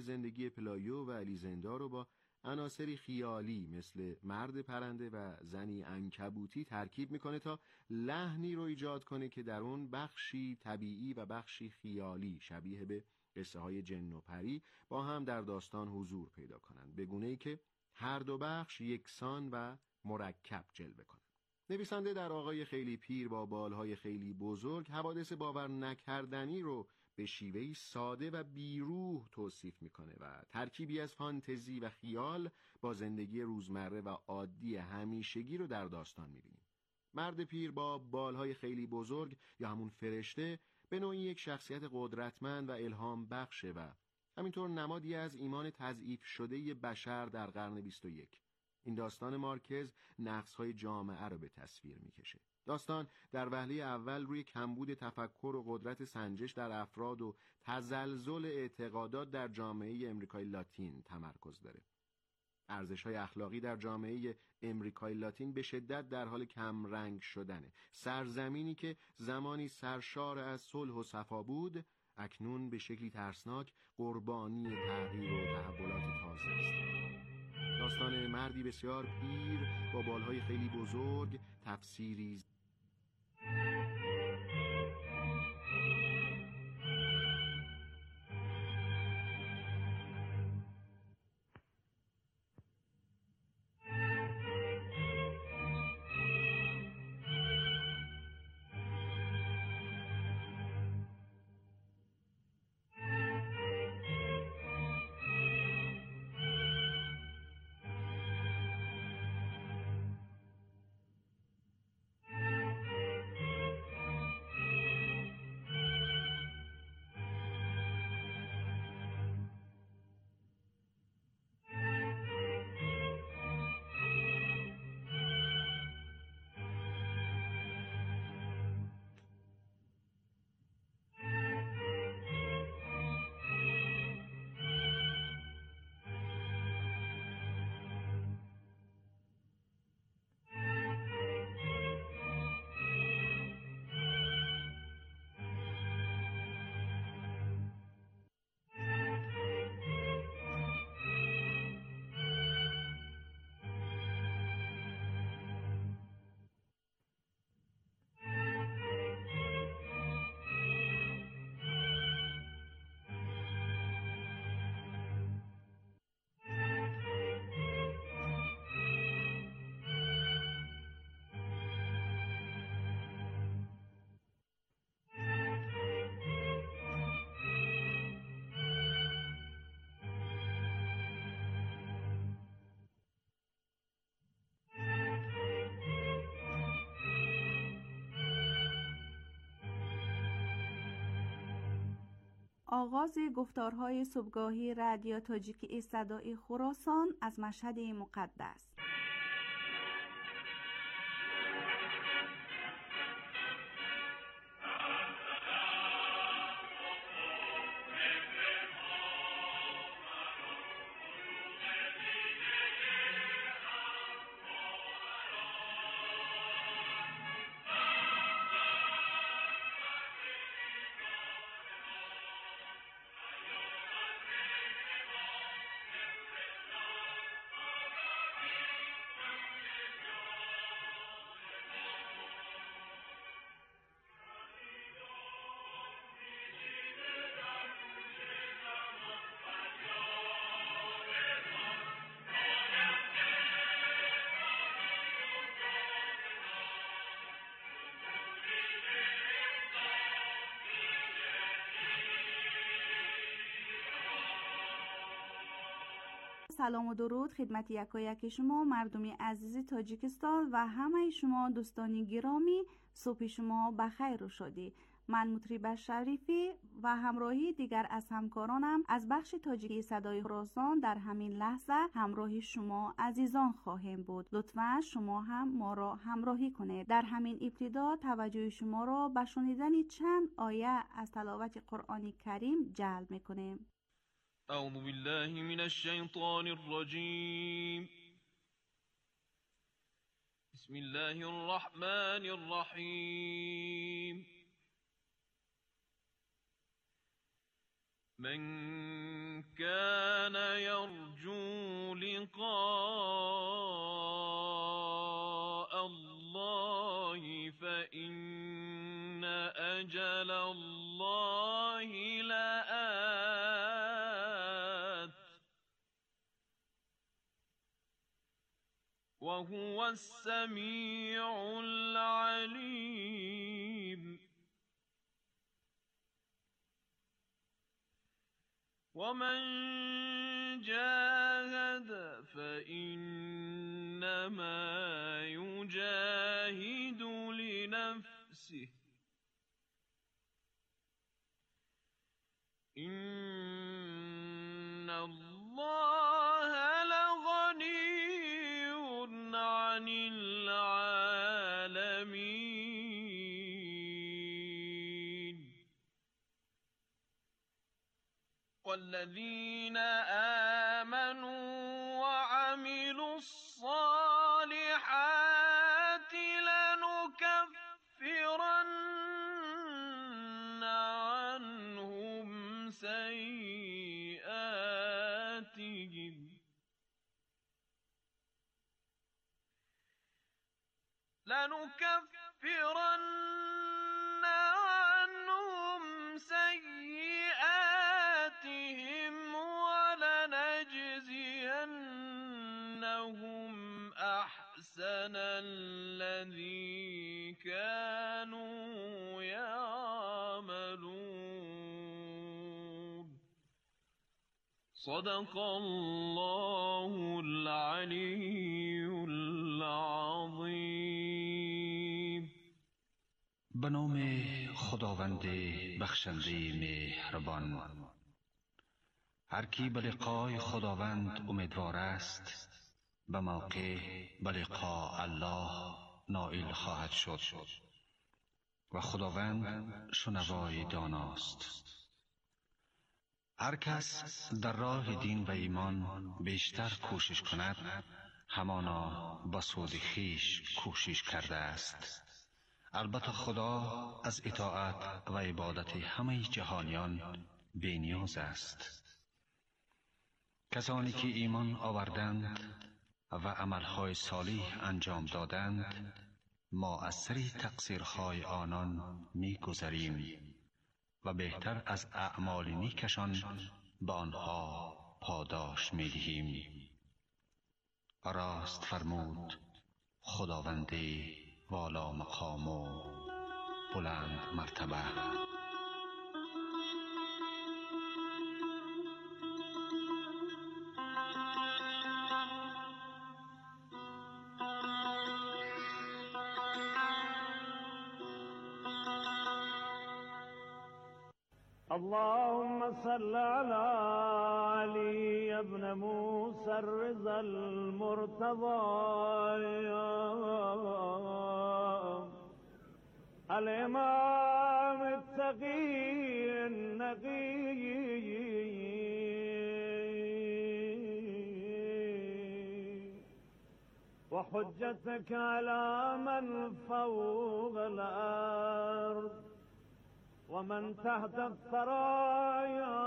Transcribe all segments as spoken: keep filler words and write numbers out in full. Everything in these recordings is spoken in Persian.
زندگی پلایو و الیزندا رو با عناصری خیالی مثل مرد پرنده و زنی عنکبوتی ترکیب میکنه تا لحنی رو ایجاد کنه که در اون بخشی طبیعی و بخشی خیالی شبیه به قصه های جن و پری با هم در داستان حضور پیدا کنند، به گونه‌ای که هر دو بخش یکسان و مرکب جلوه کنند. نویسنده در آقای خیلی پیر با بالهای خیلی بزرگ حوادث باور نکردنی رو به شیوهی ساده و بیروح توصیف میکنه و ترکیبی از فانتزی و خیال با زندگی روزمره و عادی همیشگی رو در داستان میبینیم. مرد پیر با بالهای خیلی بزرگ یا همون فرشته به نوعی یک شخصیت قدرتمند و الهام بخشه و همینطور نمادی از ایمان تضعیف شده بشر در قرن بیست و یک. این داستان مارکز نقص‌های جامعه رو به تصویر میکشه. داستان در وهله اول روی کمبود تفکر و قدرت سنجش در افراد و تزلزل اعتقادات در جامعه امریکای لاتین تمرکز داره. ارزش‌های اخلاقی در جامعه امریکای لاتین به شدت در حال کم رنگ شدنه. سرزمینی که زمانی سرشار از صلح و صفا بود، اکنون به شکلی ترسناک قربانی تغییر و تحولات تازه است. داستان مردی بسیار پیر با بالهای خیلی بزرگ تفسیری آغاز گفتارهای صبحگاهی رادیو تاجیکی صدای خراسان از مشهد مقدس. سلام و درود خدمت یکایک شما مردمی عزیز تاجیکستان و همه شما دوستانی گرامی. صبح شما بخیر و شادی. من مطرب شریفی و همراهی دیگر از همکارانم از بخش تاجیکی صدای خراسان در همین لحظه همراه شما عزیزان خواهیم بود. لطفاً شما هم ما را همراهی کنید. در همین ابتدا توجه شما را به شنیدن چند آیه از تلاوت قرآن کریم جلب می‌کنیم. اعوذ بالله من الشیطان الرجیم. بسم الله الرحمن الرحیم. من كان وهو السميع العليم ومن جاهد فإنما يجاهد لنفسه إن الله لغني عن العالمين والذين آمنوا وعملوا الصالحات لنكفرن عنهم سيئاتهم لنكفرن عنهم سيئاتهم ولنجزينهم أحسن الذي كانوا يعملون صدق الله العلي العظیم. به نام خداوند بخشنده مهربان. هر کی به لقای خداوند امیدوار است به موقع به لقاء الله نائل خواهد شد و خداوند شنوای داناست. هر کس در راه دین و ایمان بیشتر کوشش کند همانا به سود خویش کوشش کرده است. البته خدا از اطاعت و عبادت همه جهانیان بی‌نیاز است. کسانی که ایمان آوردند و عملهای صالح انجام دادند ما از سر تقصیرهای آنان می‌گذریم و بهتر از اعمال نیکشان به آنها پاداش می‌دهیم. راست فرمود خداوند والا مقام و بلند مرتبه. اللهم صل على علي بن موسى الرضا المرتضى الإمام التقي النقي وحجتك على من فوق الأرض ومن تحت الثرايا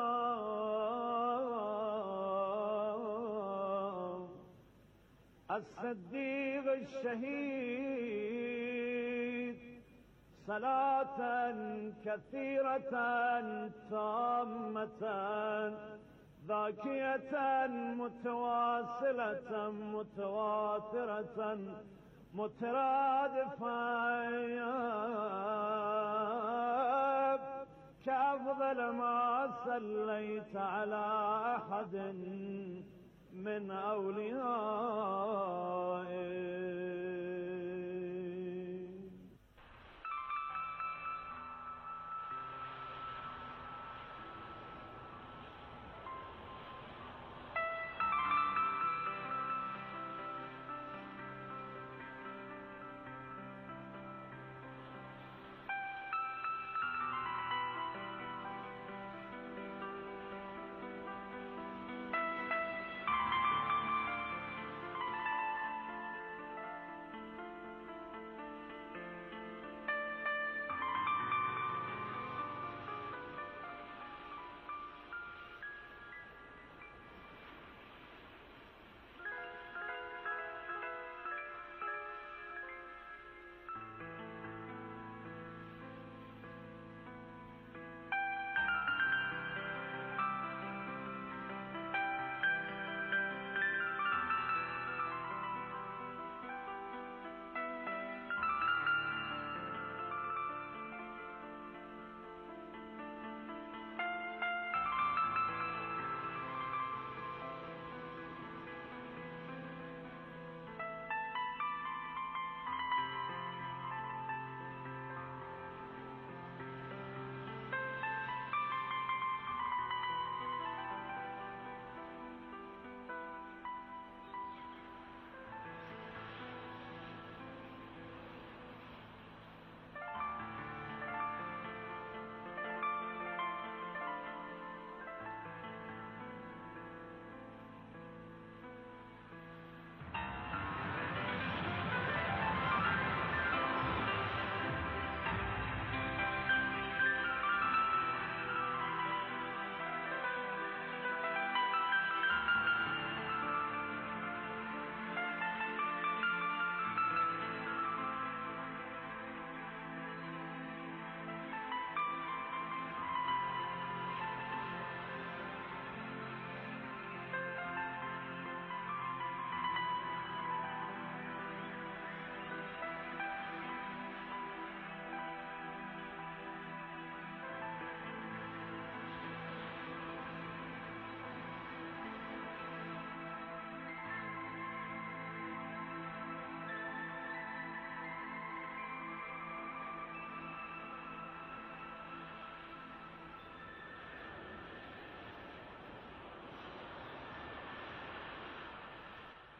الصديق الشهيد صلاة كثيرة تامة ذاكية متواصلة متواترة مترادفة كأفضل ما صليت على أحد من أوليائك.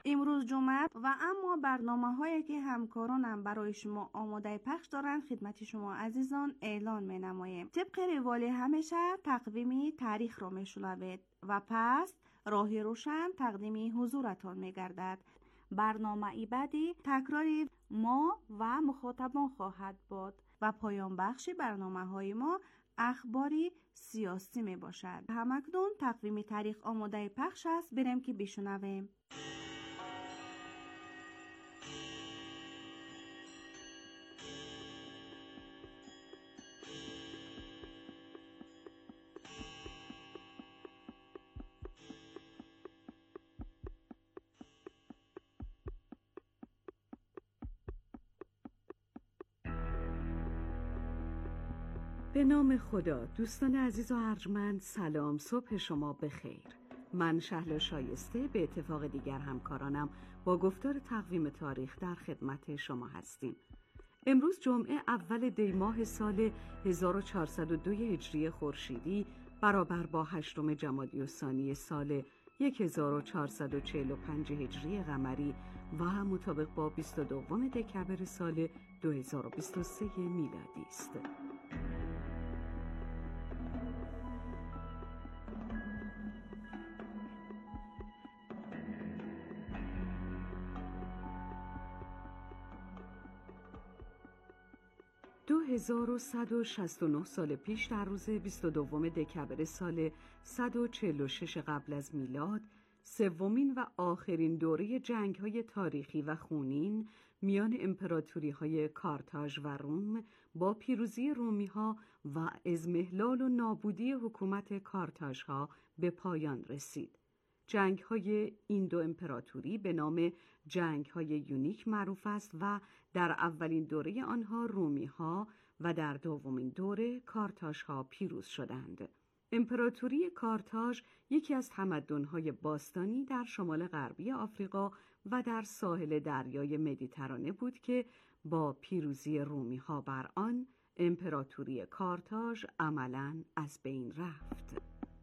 امروز جمعه و اما برنامه هایی که همکارانم برای شما آماده پخش دارند خدمت شما عزیزان اعلان می نماییم. طبق روال همیشه تقویم تاریخ را می شنوید و پس راه روشن تقدیم حضورتان می گردد. برنامه ای بعدی تکراری ما و مخاطبان خواهد بود و پایان بخش برنامه های ما اخباری سیاسی می باشد. همکنون تقویم تاریخ آماده پخش است، بریم که بشنویم. به نام خدا. دوستان عزیز و ارجمند، سلام، صبح شما بخیر. من شهلا شایسته به اتفاق دیگر همکارانم با گفتار تقویم تاریخ در خدمت شما هستیم. امروز جمعه اول دی ماه سال هزار و چهارصد و دو هجری خورشیدی برابر با هشتم جمادی الثانی سال هزار و چهارصد و چهل و پنج هجری قمری و مطابق با بیست و دو دکبر سال دو هزار و بیست و سه میلادی است. دو هزار و صد و شصت و نه سال پیش در روز بیست و دو دکبر سال صد و چهل و شش قبل از میلاد، سومین و آخرین دوره جنگ‌های تاریخی و خونین میان امپراتوری‌های کارتاژ و روم با پیروزی رومی‌ها و اضمحلال و نابودی حکومت کارتاژها به پایان رسید. جنگ‌های این دو امپراتوری به نام جنگ‌های یونیک معروف است و در اولین دوره آنها رومی‌ها و در دومین دوره کارتاژها پیروز شدند. امپراتوری کارتاژ یکی از تمدن‌های باستانی در شمال غربی آفریقا و در ساحل دریای مدیترانه بود که با پیروزی رومی‌ها بر آن، امپراتوری کارتاژ عملاً از بین رفت.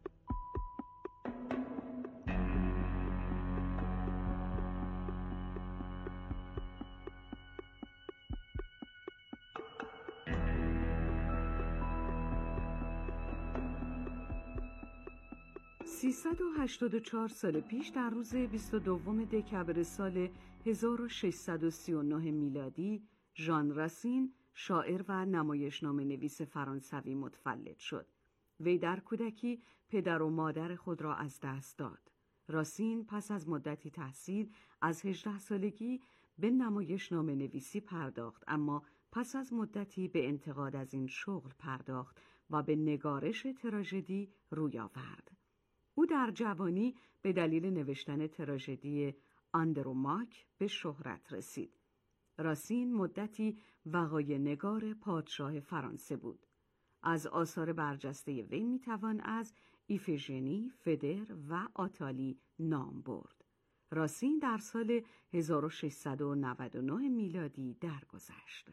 سیصد و هشتاد و چهار سال پیش در روز بیست و دو دکبر سال هزار و ششصد و سی و نه میلادی، ژان راسین، شاعر و نمایشنامه نویس فرانسوی متولد شد. وی در کودکی پدر و مادر خود را از دست داد. راسین پس از مدتی تحصیل از هجده سالگی به نمایشنامه نویسی پرداخت، اما پس از مدتی به انتقاد از این شغل پرداخت و به نگارش تراژدی روی آورد. او در جوانی به دلیل نوشتن تراژدی آندروماک به شهرت رسید. راسین مدتی وقایع نگار پادشاه فرانسه بود. از آثار برجسته وی میتوان از ایفیژنی، فدر و آتالی نام برد. راسین در سال هزار و ششصد و نود و نه میلادی درگذشت.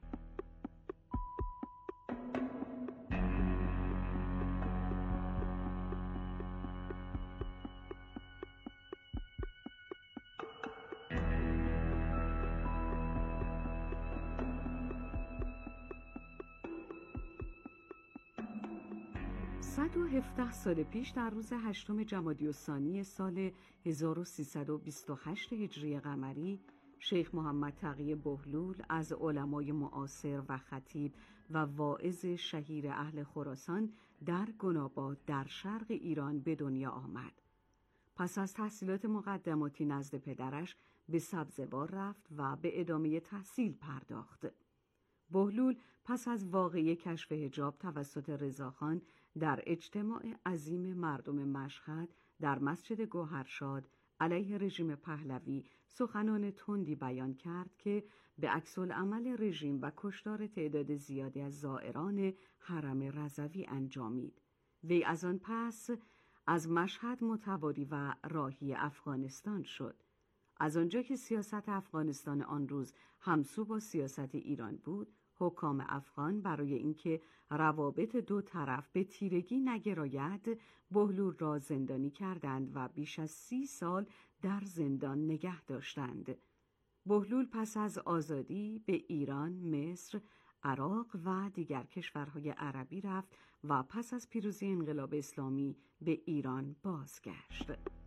صد و هفده سال پیش در روز هشتم جمادی الثانی سال هزار و سیصد و بیست و هشت هجری قمری، شیخ محمد تقی بهلول از علمای معاصر و خطیب و واعظ شهیر اهل خراسان در گناباد در شرق ایران به دنیا آمد. پس از تحصیلات مقدماتی نزد پدرش به سبزوار رفت و به ادامه تحصیل پرداخت. بهلول پس از واقعه کشف حجاب توسط رضاخان در اجتماع عظیم مردم مشهد در مسجد گوهرشاد علیه رژیم پهلوی سخنان تندی بیان کرد که به عکس العمل رژیم و کشتار تعداد زیادی از زائران حرم رضوی انجامید. وی از آن پس از مشهد متواری و راهی افغانستان شد. از آنجا که سیاست افغانستان آن روز همسو با سیاست ایران بود، حکام افغان برای اینکه روابط دو طرف به تیرگی نگراید بهلول را زندانی کردند و بیش از سی سال در زندان نگه داشتند. بهلول پس از آزادی به ایران، مصر، عراق و دیگر کشورهای عربی رفت و پس از پیروزی انقلاب اسلامی به ایران بازگشت.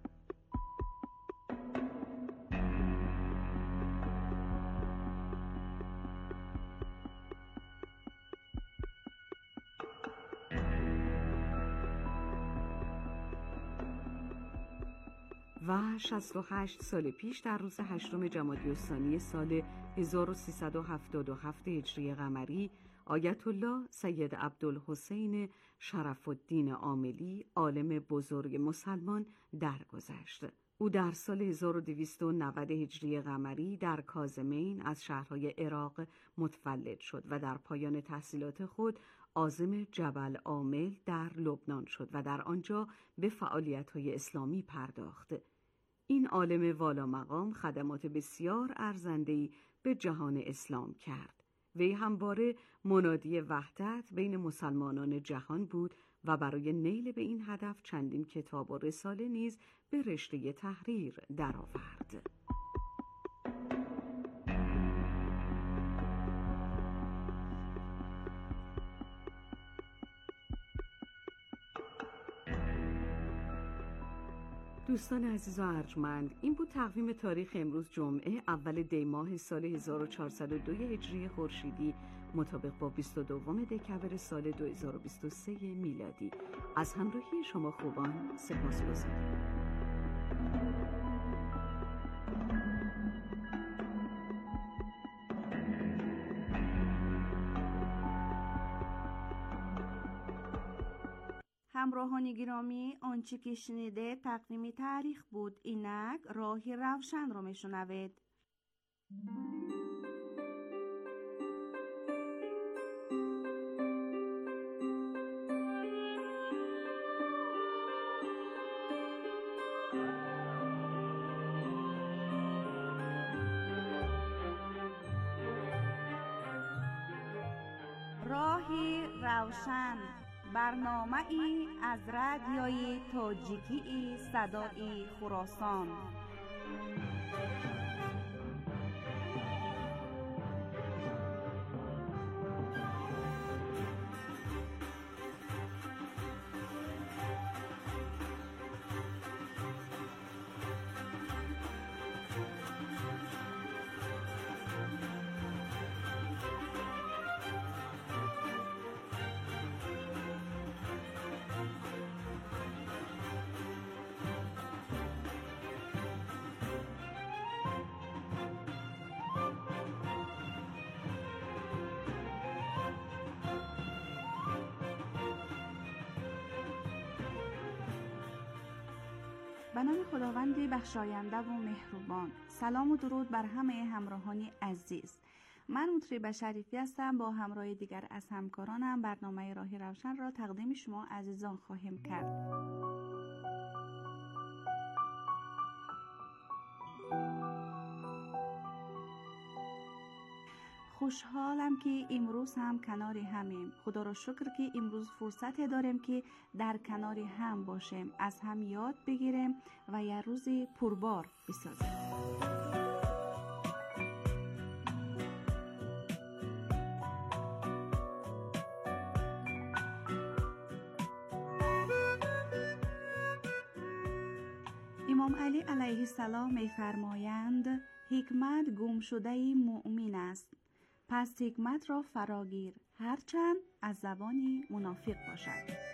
و شصت و هشت سال پیش در روز هشتم جمادی الثانی سال هزار و سیصد و هفتاد و هفت هجری قمری آیت الله سید عبدالحسین شرف الدین عاملی، عالم بزرگ مسلمان، درگذشت. او در سال هزار و دویست و نود هجری قمری در کاظمین از شهرهای عراق متولد شد و در پایان تحصیلات خود عازم جبل عامل در لبنان شد و در آنجا به فعالیت‌های اسلامی پرداخت. این عالم والا مقام خدمات بسیار ارزنده‌ای به جهان اسلام کرد. وی همواره منادی وحدت بین مسلمانان جهان بود و برای نیل به این هدف چندین کتاب و رساله نیز به رشته تحریر درآورد. دوستان عزیز و ارجمند، این بود تقویم تاریخ امروز جمعه اول دی ماه سال هزار و چهارصد و دو هجری خورشیدی مطابق با بیست و دوم دکبر سال دو هزار و بیست و سه میلادی. از همراهی شما خوبان سپاسگزارم. همراهان گرامی، آنچه که شنیده تقویم تاریخ بود. اینک راهی روشن را میشنوید. راهی روشن، برنامه ای از رادیوی تاجیکی صدای خراسان. به نام خداوند بخشاینده و مهربان. سلام و درود بر همه همراهان عزیز. من مطرب شریفی هستم. با همراه دیگر از همکارانم برنامه راهی روشن را تقدیم شما عزیزان خواهیم کرد. خوشحالم که امروز هم کنار همیم. خدا را شکر که امروز فرصت داریم که در کنار هم باشیم، از هم یاد بگیریم و یه روز پربار بسازیم. امام علی علیه السلام می‌فرمایند حکمت گم شده مؤمن است. پس حکمت را فراگیر، هرچند از زبانی منافق باشد.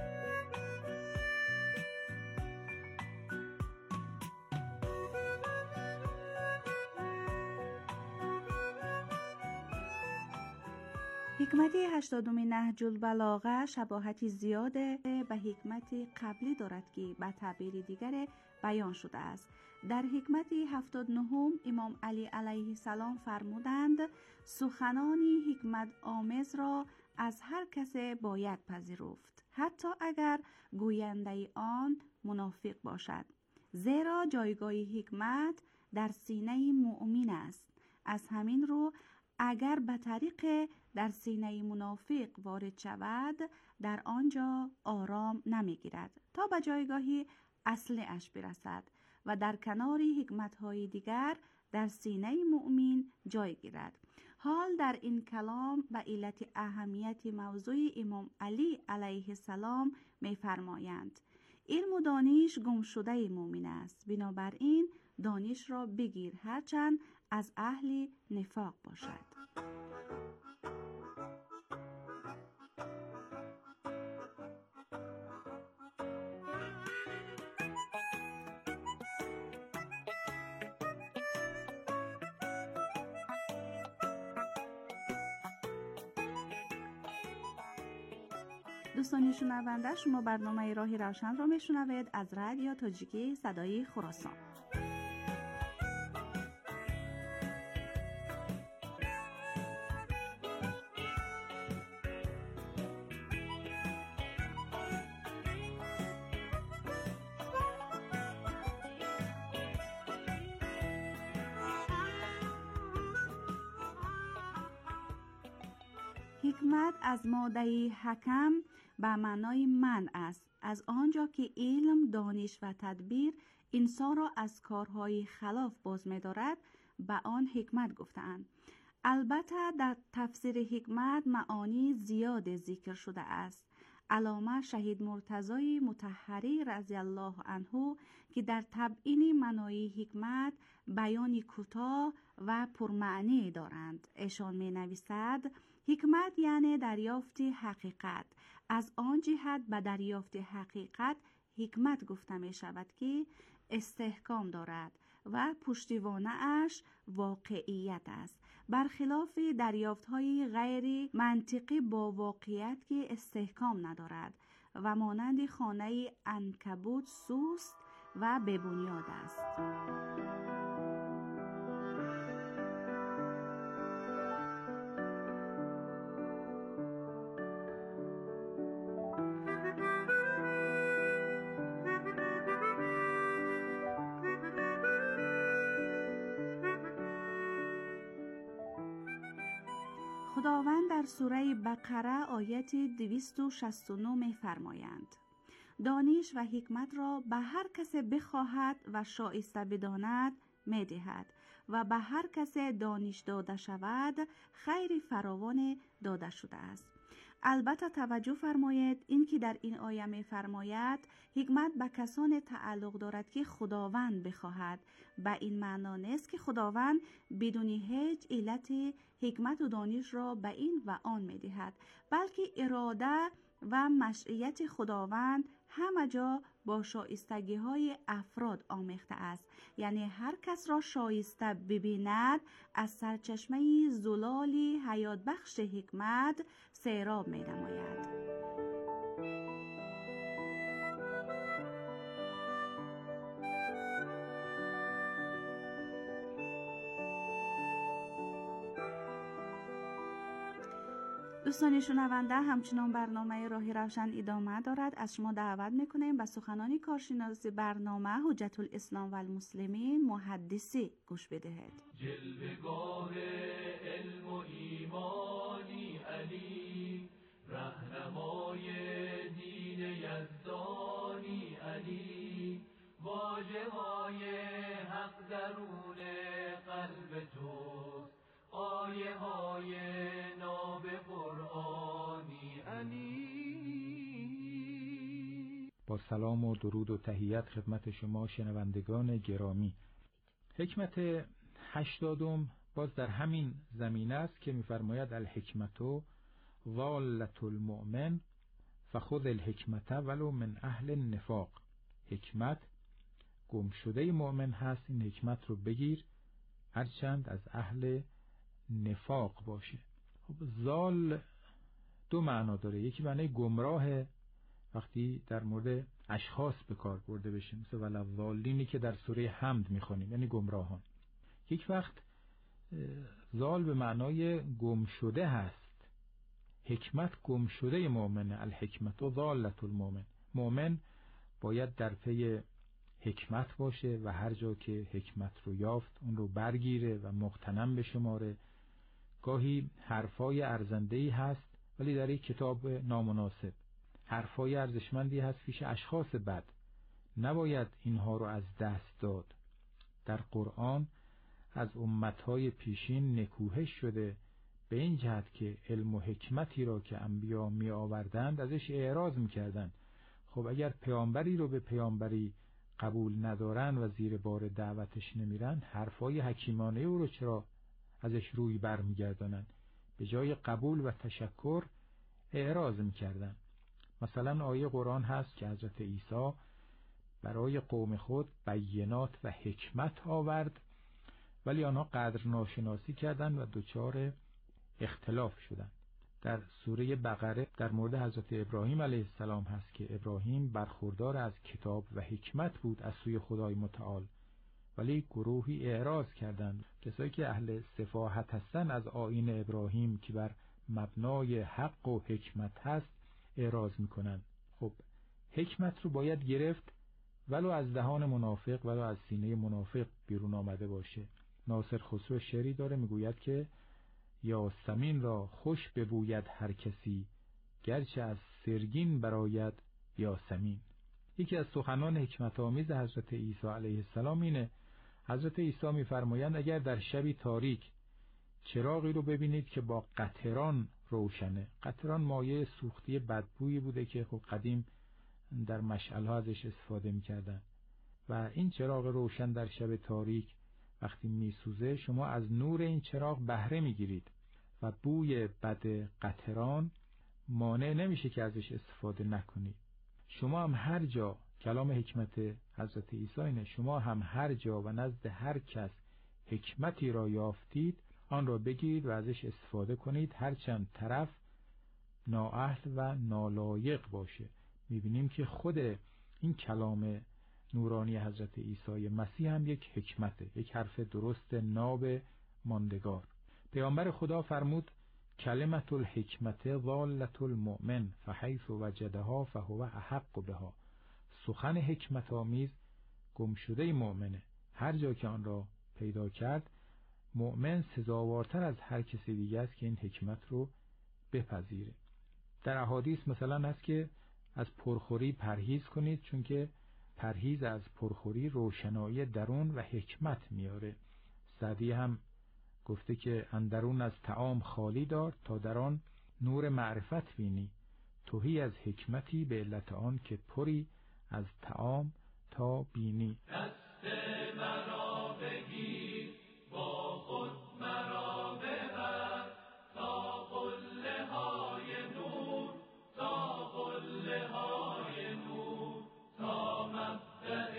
حکمت هشتادم نهج البلاغه شباهتی زیاد به حکمت قبلی دارد که به تعبیر دیگر بیان شده است. در حکمت هفتاد و نهم امام علی علیه السلام فرمودند سخنان حکمت آمیز را از هر کس باید پذیرفت، حتی اگر گوینده آن منافق باشد، زیرا جایگاه حکمت در سینه مؤمن است. از همین رو اگر به طریق در سینه منافق وارد شود در آنجا آرام نمیگیرد تا به جایگاهی اصلی اش برسد و در کنار حکمت‌های دیگر در سینه مؤمن جای گیرد. حال در این کلام به علت اهمیت موضوع امام علی علیه السلام می فرمایند علم و دانش گم شده مؤمن است، بنابراین دانش را بگیر هرچند از اهل نفاق باشد. دوستان شنونده، شما برنامه راه روشن را میشنوید از رادیو تاجیکی صدای خراسان. حکمت از ماده حکم به معنای من است، از آنجا که علم، دانش و تدبیر انسان را از کارهای خلاف باز می‌دارد به آن حکمت گفتند. البته در تفسیر حکمت معانی زیاد ذکر شده است. علامه شهید مرتضی مطهری رضی الله عنه که در تبیین معنای حکمت بیان کوتاه و پرمعنی دارند، ایشان می نویسد حکمت یعنی دریافت حقیقت. از آن جهت به دریافت حقیقت حکمت گفته می شود که استحکام دارد و پشتیبانه اش واقعیت است، برخلاف دریافت های غیر منطقی با واقعیت که استحکام ندارد و مانند خانه عنکبوت سوست و ببنیاد است. خداوند در سوره بقره آیت دویست و شصت و نه می فرمایند دانش و حکمت را به هر کس بخواهد و شایسته بداند می دهد و به هر کس دانش داده شود خیر فراوان داده شده است. البته توجه فرمایید این که در این آیه می فرماید حکمت به کسان تعلق دارد که خداوند بخواهد. به این معنا نیست که خداوند بدون هیچ علت حکمت و دانش را به این و آن می دهد، بلکه اراده و مشیت خداوند همه جا با شایستگی های افراد آمیخته است. یعنی هر کس را شایسته ببیند از سرچشمه زلالی حیات بخش حکمت سیراب می نماید. دوستان شنونده، همچنان برنامه راه روشن ادامه دارد. از شما دعوت میکنیم به سخنان کارشناس برنامه حجت الاسلام و المسلمین محدثی گوش بدهید. جلوه‌گاه علم و ایمانی علی، رهنمای دین یزدانی علی، واژه‌های حق درون قلب توست، آیه های ناب قرآنی علی. با سلام و درود و تحیت خدمت شما شنوندگان گرامی. حکمت هشتادم باز در همین زمینه است که می‌فرماید الحکمت ضالة المؤمن فخذ الحکمت ولو من اهل النفاق. حکمت گم شده مؤمن هست، این حکمت رو بگیر هرچند از اهل نفاق باشه. خب زال دو معنا داره، یکی معنی گمراه وقتی در مورد اشخاص به کار برده بشه، مثل ولضالینی که در سوره حمد میخونیم، یعنی گمراهان. یک وقت زال به معنای گم شده هست. حکمت گم شده مؤمنه، الحکمت و ضالة المؤمن. مؤمن باید در پی حکمت باشه و هر جا که حکمت رو یافت اون رو برگیره و مغتنم بشماره، گاهی حرفای ارزنده‌ای هست ولی در یک کتاب نامناسب، حرفای ارزشمندی هست پیش اشخاص بد. نباید اینها رو از دست داد. در قرآن از امتهای پیشین نکوهش شده به این جهت که علم و حکمتی را که انبیا می آوردند ازش اعراض می کردند. خب اگر پیامبری رو به پیامبری قبول ندارن و زیر بار دعوتش نمیرن، حرفای حکیمانه او رو چرا ازش روی بر می گردانن؟ به جای قبول و تشکر اعراض می کردن. مثلا آیه قرآن هست که حضرت عیسی برای قوم خود بینات و حکمت آورد ولی آنها قدر ناشناسی کردند و دچار اختلاف شدند. در سوره بقره در مورد حضرت ابراهیم علیه السلام هست که ابراهیم برخوردار از کتاب و حکمت بود از سوی خدای متعال، ولی گروهی اعراض کردند. کسایی که اهل سفاهت هستند از آیین ابراهیم که بر مبنای حق و حکمت هست اعراض میکنند. خب حکمت رو باید گرفت ولو از دهان منافق، ولو از سینه منافق بیرون آمده باشه. ناصر خسرو شعری داره میگوید که یاسمین را خوش ببوید هر کسی، گرچه از سرگین براید یاسمین. یکی از سخنان حکمت آمیز حضرت عیسی علیه السلام اینه. حضرت عیسی میفرمایند اگر در شبی تاریک چراغی رو ببینید که با قطران روشنه، قطران مایع سوختی بدبویی بوده که خب قدیم در مشعل‌ها ازش استفاده می‌کردن و این چراغ روشن در شب تاریک وقتی میسوزه شما از نور این چراغ بهره میگیرید و بوی بد قطران مانع نمیشه که ازش استفاده نکنید. شما هم هر جا، کلام حکمت حضرت عیسی اینه، شما هم هر جا و نزد هر کس حکمتی را یافتید آن را بگیرید و ازش استفاده کنید، هرچند طرف نااهل و نالایق باشه. میبینیم که خود این کلام نورانی حضرت عیسی مسیح هم یک حکمته، یک حرف درست ناب ماندگار. پیامبر خدا فرمود کلمت الحکمت ضالت المؤمن فحیث وجدها فهو احق بها. سخن حکمت آمیز گمشده مؤمنه، هر جا که آن را پیدا کرد مؤمن سزاوارتر از هر کسی دیگه است که این حکمت رو بپذیره. در احادیث مثلا هست که از پرخوری پرهیز کنید، چون که پرهیز از پرخوری روشنایی درون و حکمت میاره. سعدی هم گفته که اندرون از طعام خالی دار تا در آن نور معرفت بینی، تهی از حکمتی به علت آن که پری از طعام تا بینی. دست مرا بگیر با خود مرا ببر تا قله های نور، تا قله های نور، تا مبدأ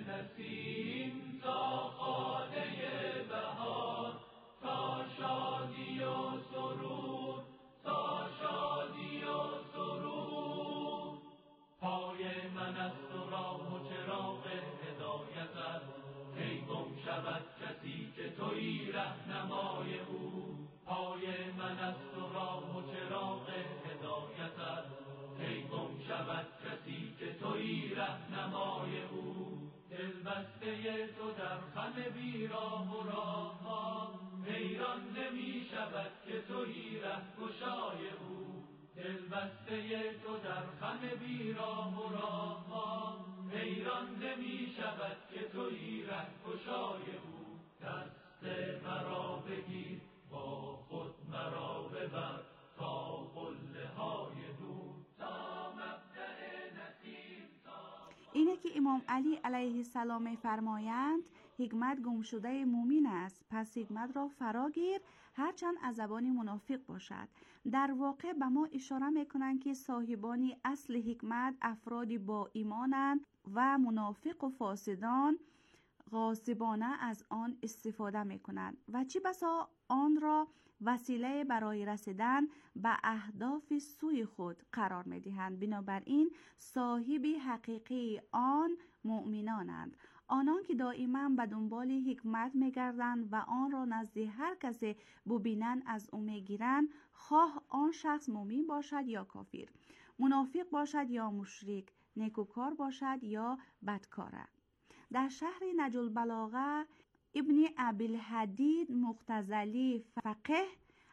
نسیم، تا خانه بهار، تا شادی و سرور، تا شادی و سرور. پای من از تو راه و چراغ هدایتت، کی گم شود کسی که تویی رهنمای او. پای من از تو راه و چراغ هدایتت، کی گم شود کسی که تویی رهنمای او. دل بسته تو در خم بیراه و راهها، حیران نمی شود که تویی رهگشای او. دل بسته تو در خم بیراه و راهها، حیران نمی شود که تویی رهگشای او. دست مرا بگیر با خود مرا ببر تا قله های نور، تا مبدأ نسیم، تا اینه که امام علی علیه السلام می‌فرمایند حکمت گمشده مومن است، پس حکمت را فراگیر هرچند از زبان منافق باشد. در واقع به ما اشاره میکنند که صاحبان اصل حکمت افرادی با ایمانند و منافق و فاسدان غاصبانه از آن استفاده میکنند و چه بسا آن را وسیله برای رسیدن به اهداف سوی خود قرار میدهند. بنابراین صاحب حقیقی آن مؤمنانند، آنان که دائما به دنبال حکمت میگردند و آن را نزد هر کسی ببینند از او میگیرند، خواه آن شخص مؤمن باشد یا کافر، منافق باشد یا مشرک، نیکوکار باشد یا بدکاره. در شهر نهج البلاغه ابن ابی الحدید مختزلی فقه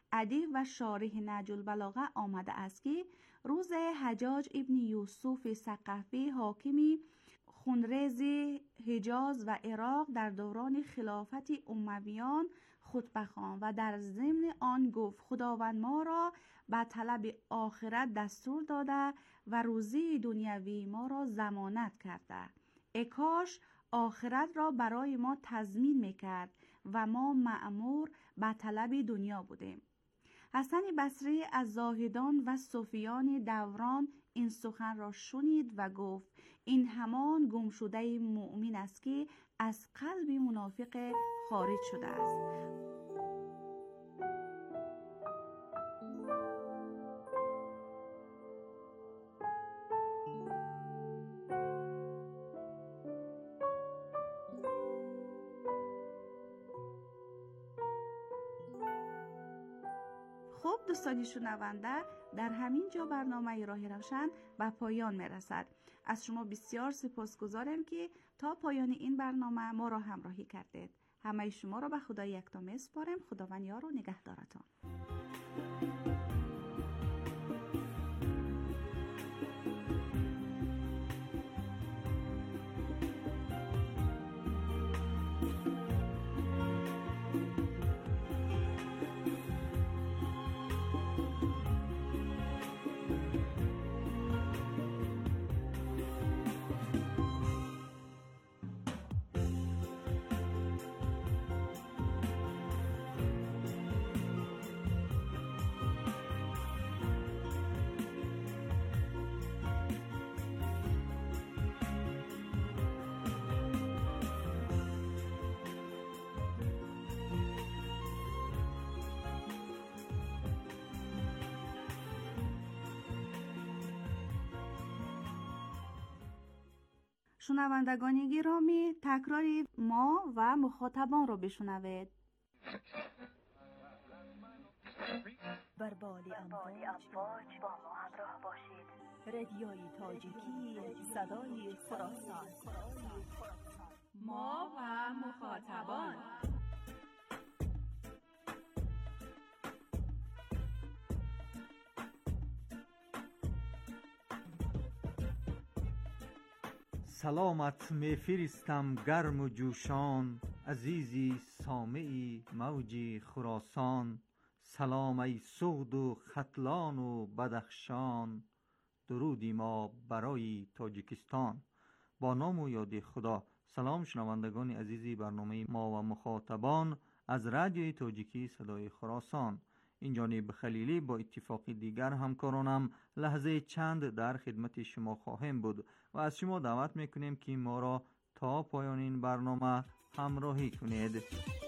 ادیب و شارح نهج البلاغه آمده است که روز حجاج ابن یوسف ثقفی حاکمی خونریز حجاز و عراق در دوران خلافت امویان خطبه خواند و در ضمن آن گفت خداوند ما را به طلب آخرت دستور داده و روزی دنیوی ما را ضمانت کرده. ای کاش آخرت را برای ما تضمین میکرد و ما مأمور به طلب دنیا بودیم. حسن بصری از زاهدان و صوفیان دوران این سخن را شنید و گفت این همان گمشده مؤمن است که از قلب منافق خارج شده است. خب دوستانی شنونده، در همین جا برنامه راه روشن به پایان میرسد. از شما بسیار سپاسگزارم که تا پایان این برنامه ما را همراهی کردید. همه شما را به خدای یکتا میسپارم. خداوند یار و نگهدارتان. شنوندگان گرامی، تکراری ما و مخاطبان را بشنوید. بر بال امواج با ما همراه باشید. رادیوی تاجیکی، صدای خراسان. ما و مخاطبان. سلامت میفرستم گرم و جوشان، عزیزی سامعی موجی خراسان. سلام ای سغد و ختلان و بدخشان، درودی ما برای تاجیکستان. با نام و یاد خدا. سلام شنوندگان عزیزی برنامه ما و مخاطبان از رادیوی تاجیکی صدای خراسان. این جانب خلیلی با اتفاقی دیگر همکارانم لحظه چند در خدمت شما خواهیم بود و از شما دعوت میکنیم که ما را تا پایان این برنامه همراهی کنید.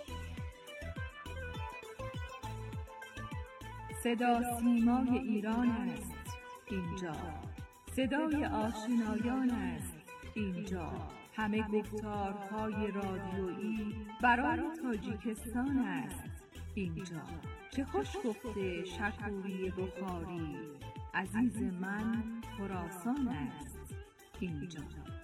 صدا سیمای ایران است اینجا، صدای آشنایان است اینجا، همه گفتارهای رادیویی برای تاجیکستان است اینجا. چه خوش گفته شکوری بخاری، عزیز من خراسان است اینجا.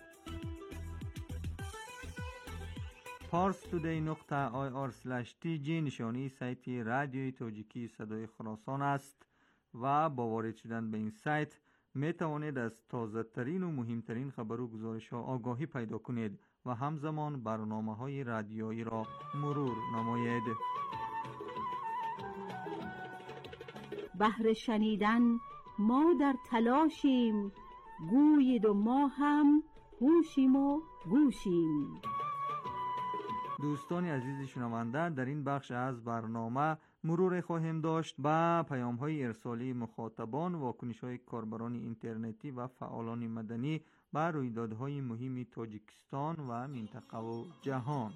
پارس تودی نقطه آی آر سلش تی جی نشانی سایت رادیوی تاجیکی صدای خراسان است و با وارد شدن به این سایت می توانید از تازه ترین و مهمترین خبر و گزارش ها آگاهی پیدا کنید و همزمان برنامه های رادیویی را مرور نمایید. بهر شنیدن ما در تلاشیم، گویید و ما هم هوشیم و گوشیم. دوستان عزیز شنونده، در این بخش از برنامه مرور خواهیم داشت با پیام های ارسالی مخاطبان، واکنش های کاربران اینترنتی و فعالان مدنی بر رویدادهای مهم تاجیکستان و منطقه و جهان.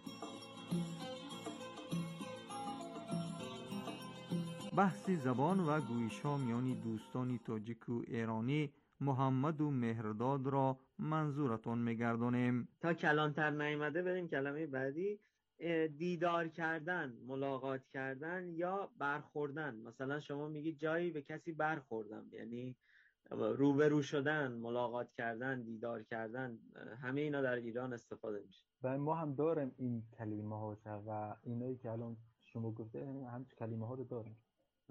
بحث زبان و گویش ها میان دوستان تاجیک و ایرانی محمد و مهرداد را منظورتون میگردانیم. تا کلانتر نیامده بریم کلمه بعدی. دیدار کردن، ملاقات کردن یا برخوردن. مثلا شما میگی جایی به کسی برخوردم، یعنی روبرو شدن، ملاقات کردن، دیدار کردن. همه اینا در ایران استفاده میشه و ما هم داریم این کلمه ها و اینایی که الان شما گفته همچه کلمه ها رو داریم.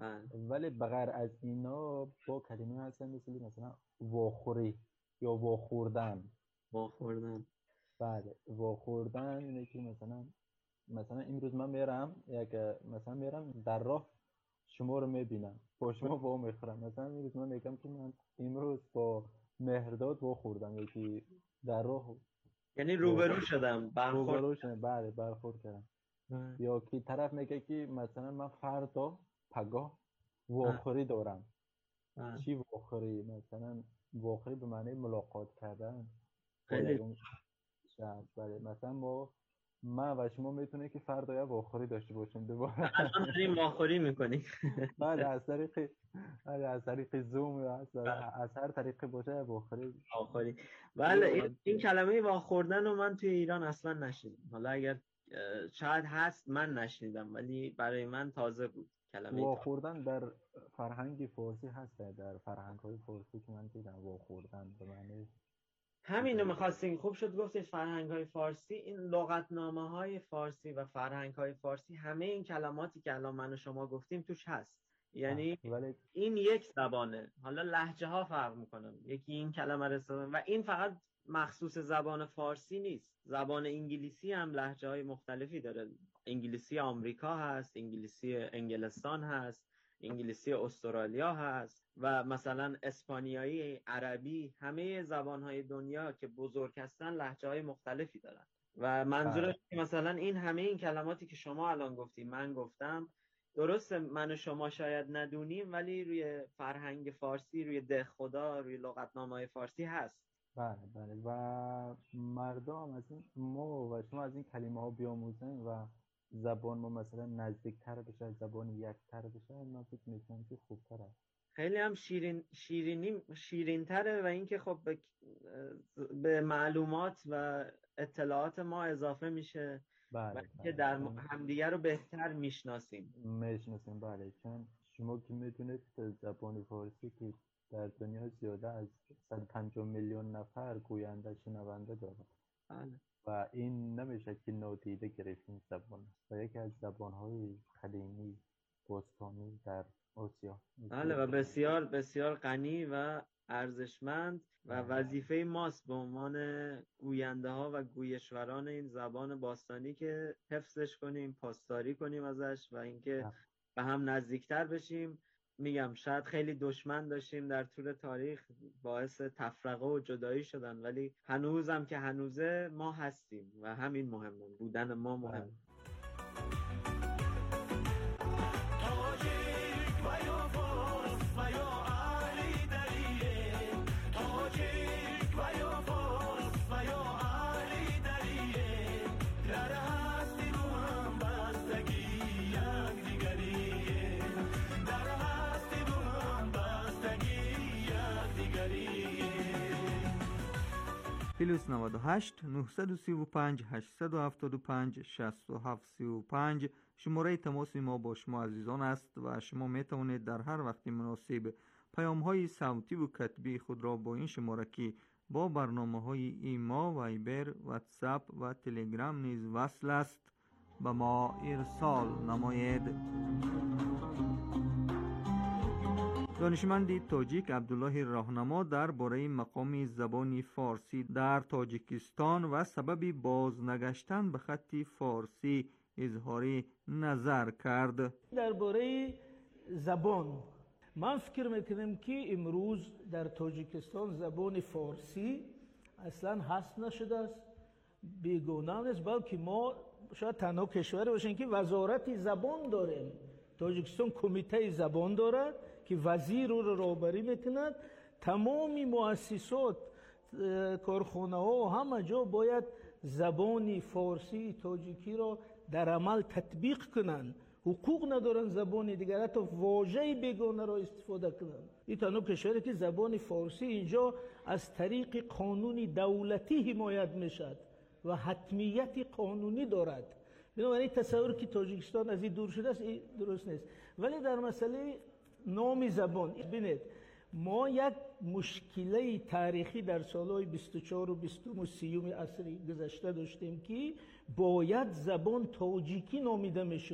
ولی بغیر از اینا با کلمه هستن مثل مثلا واخوری یا واخوردن. واخوردن بله، واخوردن اینه که مثلا مثلا امروز من میرم یک مثلا میرم در راه شما رو میبینم با شما با میخورم. مثلا امروز من میگم که من امروز با مهرداد واخوردم، یکی در راه یعنی روبرو شدم، برخورد روبرو شدم. بله برخورد کردم. یا کی طرف میگه که مثلا من فردا پگاه واخوری دارم. اه. چی واخوری؟ مثلا واخوری به معنی ملاقات کردن. خیلی شاید بله مثلا ما من و شما میتونه که فردا یا واخوری داشته باشیم دوباره. الان داریم واخوری میکنیم. بله از طریق بله از طریق زوم یا از, از هر طریقی باشه واخوری واخوری. بله این, این کلمه واخوردن رو من توی ایران اصلا نشنیدم. حالا اگر شاید هست من نشنیدم، ولی برای من تازه بود کلمه واخوردن. در فرهنگ فارسی هست، در فرهنگ‌های فارسی که من دیدم واخوردن به معنی همینو می‌خواستیم. خوب شد گفتید فرهنگ‌های فارسی. این لغتنامه‌های فارسی و فرهنگ‌های فارسی همه این کلماتی که الان من و شما گفتیم توش هست. یعنی ولی... این یک زبانه. حالا لهجه‌ها فرق می‌کنن، یکی این کلمه رو استفاده و این فقط مخصوص زبان فارسی نیست. زبان انگلیسی هم لهجه‌های مختلفی داره. انگلیسی آمریکا هست، انگلیسی انگلستان هست، انگلیسی استرالیا هست و مثلا اسپانیایی، عربی، همه زبان‌های دنیا که بزرگ هستن لهجه‌های مختلفی دارن. و منظورش مثلا این همه این کلماتی که شما الان گفتیم من گفتم، درسته من و شما شاید ندونیم ولی روی فرهنگ فارسی، روی ده خدا، روی لغتنامه‌های فارسی هست. بله بله و مردم از این ما و شما از این کلمه ها بیاموزن و زبان ما مثلا نزدیکتر بشه، زبان یکتر بشه، من فکر میکنم که خوبتره. خیلی هم شیرین شیرینی شیرین‌تره و اینکه خب به, به معلومات و اطلاعات ما اضافه میشه. بله و که در بله. همدیگه رو بهتر میشناسیم. میشناسیم بله، چون شما که میدونید زبان فارسی که در دنیا زیاده از صد و پنجاه میلیون نفر گوینده شنونده داره. بله. و این نمیشه که نادیده گرفتیم زبان و یکی از زبان‌های قدیمی باستانی در آسیا. بله و بسیار بسیار غنی و ارزشمند و وظیفه ماست به عنوان گوینده ها و گویشوران این زبان باستانی که حفظش کنیم، پاسداری کنیم ازش و اینکه به هم نزدیکتر بشیم. میگم شاید خیلی دشمن داشتیم در طول تاریخ، باعث تفرقه و جدایی شدن، ولی هنوزم که هنوزه ما هستیم و همین مهمه، بودن ما مهمه. پلوس نود و هشت نهصد و سی و پنج هشتصد و هفتاد و پنج شصت و هفت سی و پنج شماره تماس ما با شما عزیزان است و شما می توانید در هر وقت مناسب پیام های صوتی و کتبی خود را با این شماره که با برنامه های ایما و ایبر، واتساپ و تلگرام نیز وصل است به ما ارسال نمایید. دانشمند تاجیک عبدالله راهنما درباره مقام زبان فارسی در تاجیکستان و سبب بازنگشتن به خط فارسی اظهار نظر کرد. درباره زبان من فکر میکنم که امروز در تاجیکستان زبان فارسی اصلا حذف نشده است، بیگانه است، بلکه ما شاید تنها کشور باشیم که وزارت زبان داریم. تاجیکستان کمیته زبان دارد که وزیر رو رهبری میکند. تمامی مؤسسات، کارخانه ها و همه جا باید زبان فارسی تاجیکی را در عمل تطبیق کنند. حقوق ندارن زبان دیگر، حتی واژه بیگانه را استفاده کنند. این تنها کشوری که زبان فارسی اینجا از طریق قانون دولتی حمایت میشد و حتمیت قانونی دارد. بنابراین تصور که تاجیکستان از این دور شده است این درست نیست. ولی در مسئله نام زبان ببینید، ما یک مشکلی تاریخی در سالهای بیست و چهار و بیست و سه عصر گذشته داشتیم که باید زبان تاجیکی نامیده میشد.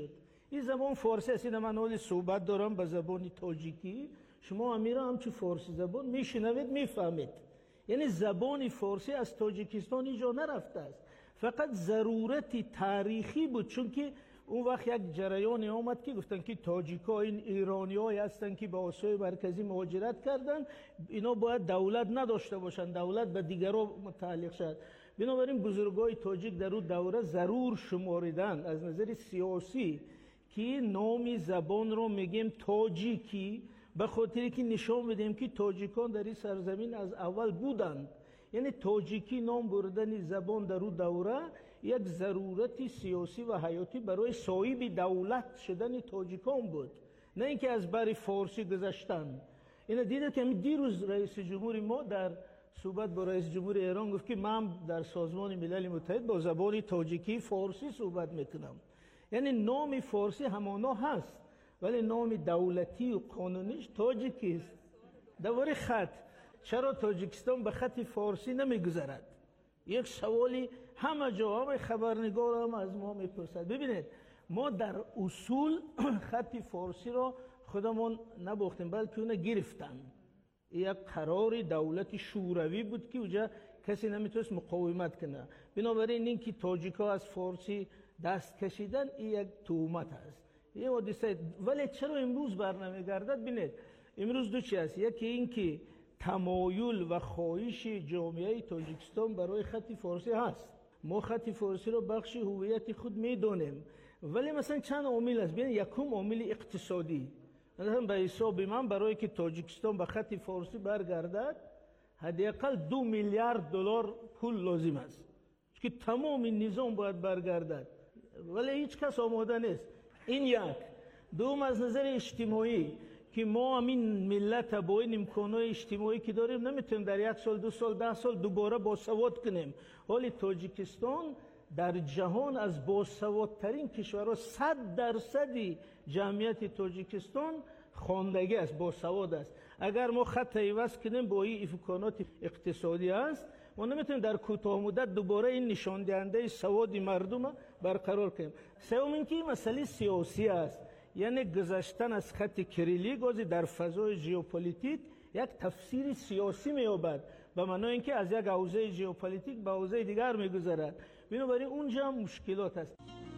این زبان فارسی است. من حالی صحبت دارم به زبان تاجیکی، شما امیرا همچی فارسی زبان میشنوید میفهمید. یعنی زبان فارسی از تاجیکستان اینجا نرفته است، فقط ضرورت تاریخی بود، چون که اون وقت یک جریانی آمد که گفتن که تاجیکا این ایرانیایی هستن که به آسیای مرکزی مهاجرت کردن، اینا باید دولت نداشته باشن، دولت به دیگران متعلق شد. بنابراین بزرگای تاجیک در اون دوره ضرور شماریدن از نظر سیاسی که نام زبان رو میگیم تاجیکی، به خاطری که نشان بدیم که تاجیکان در این سرزمین از اول بودند. یعنی تاجیکی نام بردن زبان در اون دوره یک ضرورت سیاسی و حیاتی برای صاحب دولت شدن تاجیکان بود، نه اینکه از بر فارسی گذشتن. اینا دیده که دیروز رئیس جمهور ما در صحبت با رئیس جمهور ایران گفت که من در سازمان ملل متحد با زبان تاجیکی فارسی صحبت میکنم. یعنی نام فارسی همانا هست، ولی نام دولتی و قانونیش تاجیکی است. دوباره خط، چرا تاجیکستان به خط فارسی نمیگذرد؟ یک سوالی همه جا همه خبرنگار هم از ما میپرسد. ببینید ما در اصول خط فارسی را خودمون نباختیم، بلکه اون گرفتن. یک قرار دولت شوروی بود که اونجا کسی نمیتونست مقاومت کنه. بنابراین این که تاجیکا از فارسی دست کشیدن این یک تهمت است، یه حادثه. ولی چرا امروز برنمیگردد؟ ببینید امروز دو چیز است، یکی این که تمایل و خواهش جامعه تاجیکستان برای خط فارسی هست. ما خط فارسی رو بخش هویت خود میدونیم، ولی مثلا چند عامل است. ببین یکم عامل اقتصادی. مثلا به حساب من برای که تاجیکستان به خط فارسی برگردد حداقل دو میلیارد دلار پول لازم است که تمام این نظام باید برگردد، ولی هیچ کس آماده نیست. این یک. دوم از نظر اجتماعی که ما همین ملت با این امکانات اجتماعی که داریم نمیتونیم در یک سال دو سال ده سال دوباره باسواد کنیم. حالی تاجیکستان در جهان از باسوادترین کشورها، صد درصدی جمعیت تاجیکستان خواندگی است، باسواد است. اگر ما خط عوض کنیم با این امکانات اقتصادی است، ما نمیتونیم در کوتاه مدت دوباره این نشان دهنده سواد مردم برقرار کنیم. سوم اینکه این مسئله سیاسی است، یعنی گذشتن از خط کریلی گازی در فضای ژئوپلیتیک یک تفسیر سیاسی می‌یابد، به معنای اینکه از یک حوزه ژئوپلیتیک به حوزه دیگر می‌گذرد. بنابراین اونجا هم مشکلات است.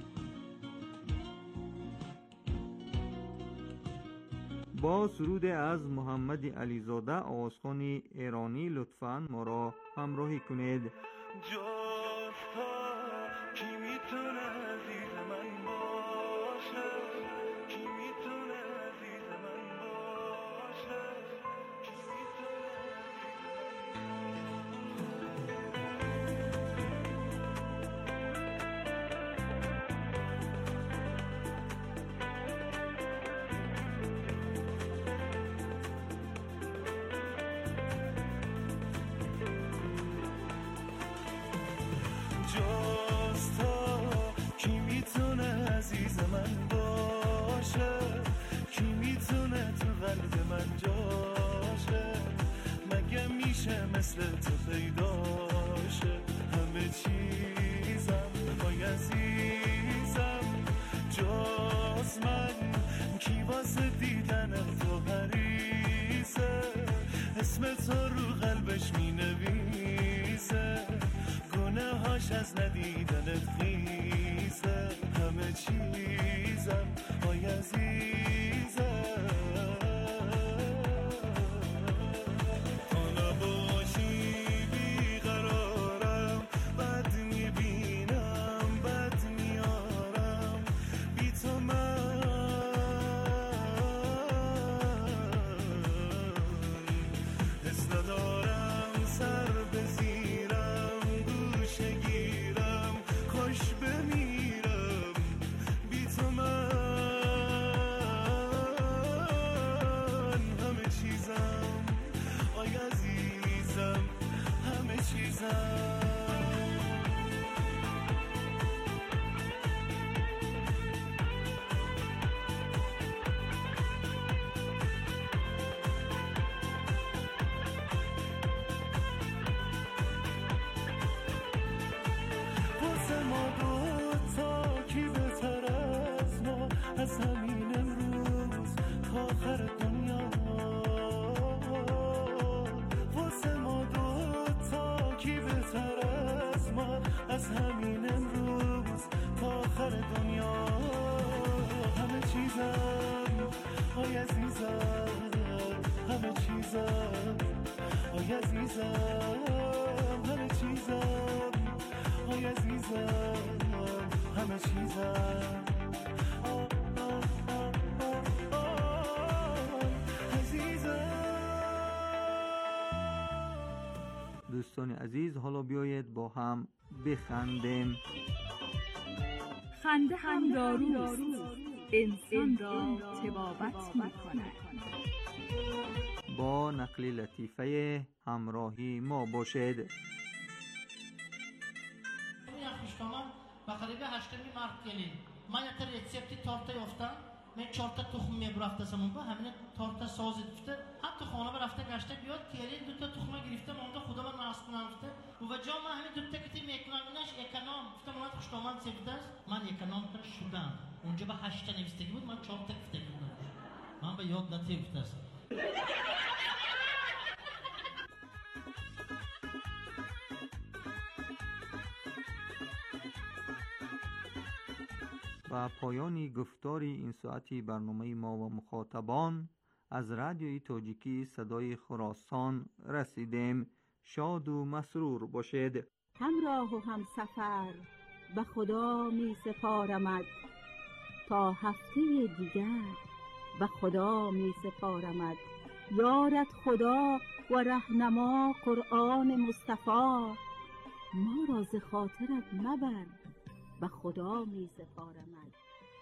با سرود از محمد علیزاده آوازخوان ایرانی لطفاً ما را همراهی کنید. مثل تو پیداشه همه چیزم های عزیزم جز من کی واسه دیدن تو حریصه اسم تو رو قلبش می نویسه گناه هاش از ندیدنت خیزه همه چیزم های عزیزم بد آخر دنیا همه چیزم آی عزیزم همه چیزم آی عزیزم همه چیزم آی عزیزم همه چیزم دوستان عزیز، حالا بیایید با هم بخندیم. خنده هم داروست، انسان را طبابت می‌کند. با نقل لطیفه همراهی ما باشید. و قریب هشتمی مارت گلی من یه ریسپتی تارتا یافتم. من چهار تا تخم میبرم رفتم با همین تارتا سازی دفته حتی خانه رفته گشته بیاد کیرین دو تا تخم گرفته مونده خدا من ناس کنم گفته و جا من همین دو تا کتی میکنم اینش اکونوم گفتم من خوشتامن سیفته است من اکونوم تر شدم اونجا به هشت تا نوشتگی بود من چهار تا گفته بودم من به یاد نتیفته است. و پایانی گفتاری این ساعتی برنامه ما و مخاطبان از رادیوی تاجیکی صدای خراسان رسیدیم. شاد و مسرور باشید. همراه و هم سفر به خدا می سپارمد، تا هفته دیگر به خدا می سپارمد. یارت خدا و رهنما قرآن مصطفی، ما را ز خاطرت مبر به خدا می سپارمد.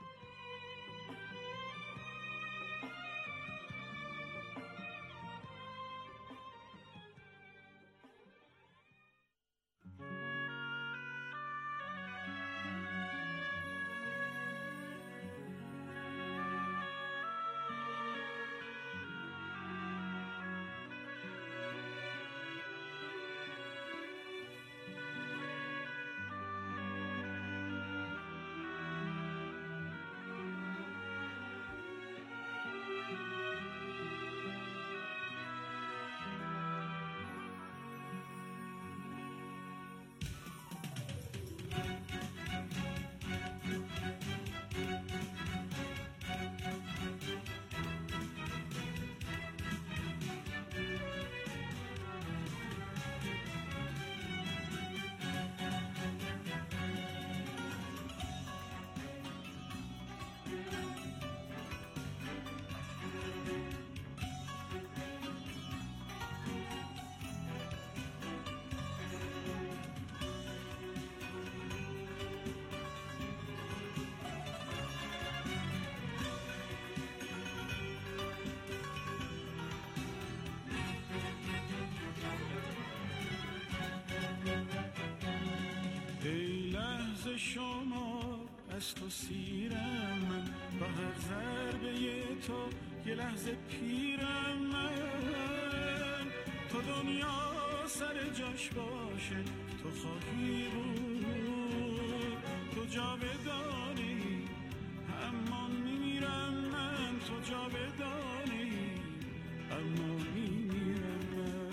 شما از تو سیرم من، با هر ضربه تو یه لحظه پیرم من. تو دنیا سر جاش باشه تو خواهی بود، تو جاودانی اما میمیرم من. تو جاودانی اما میمیرم من.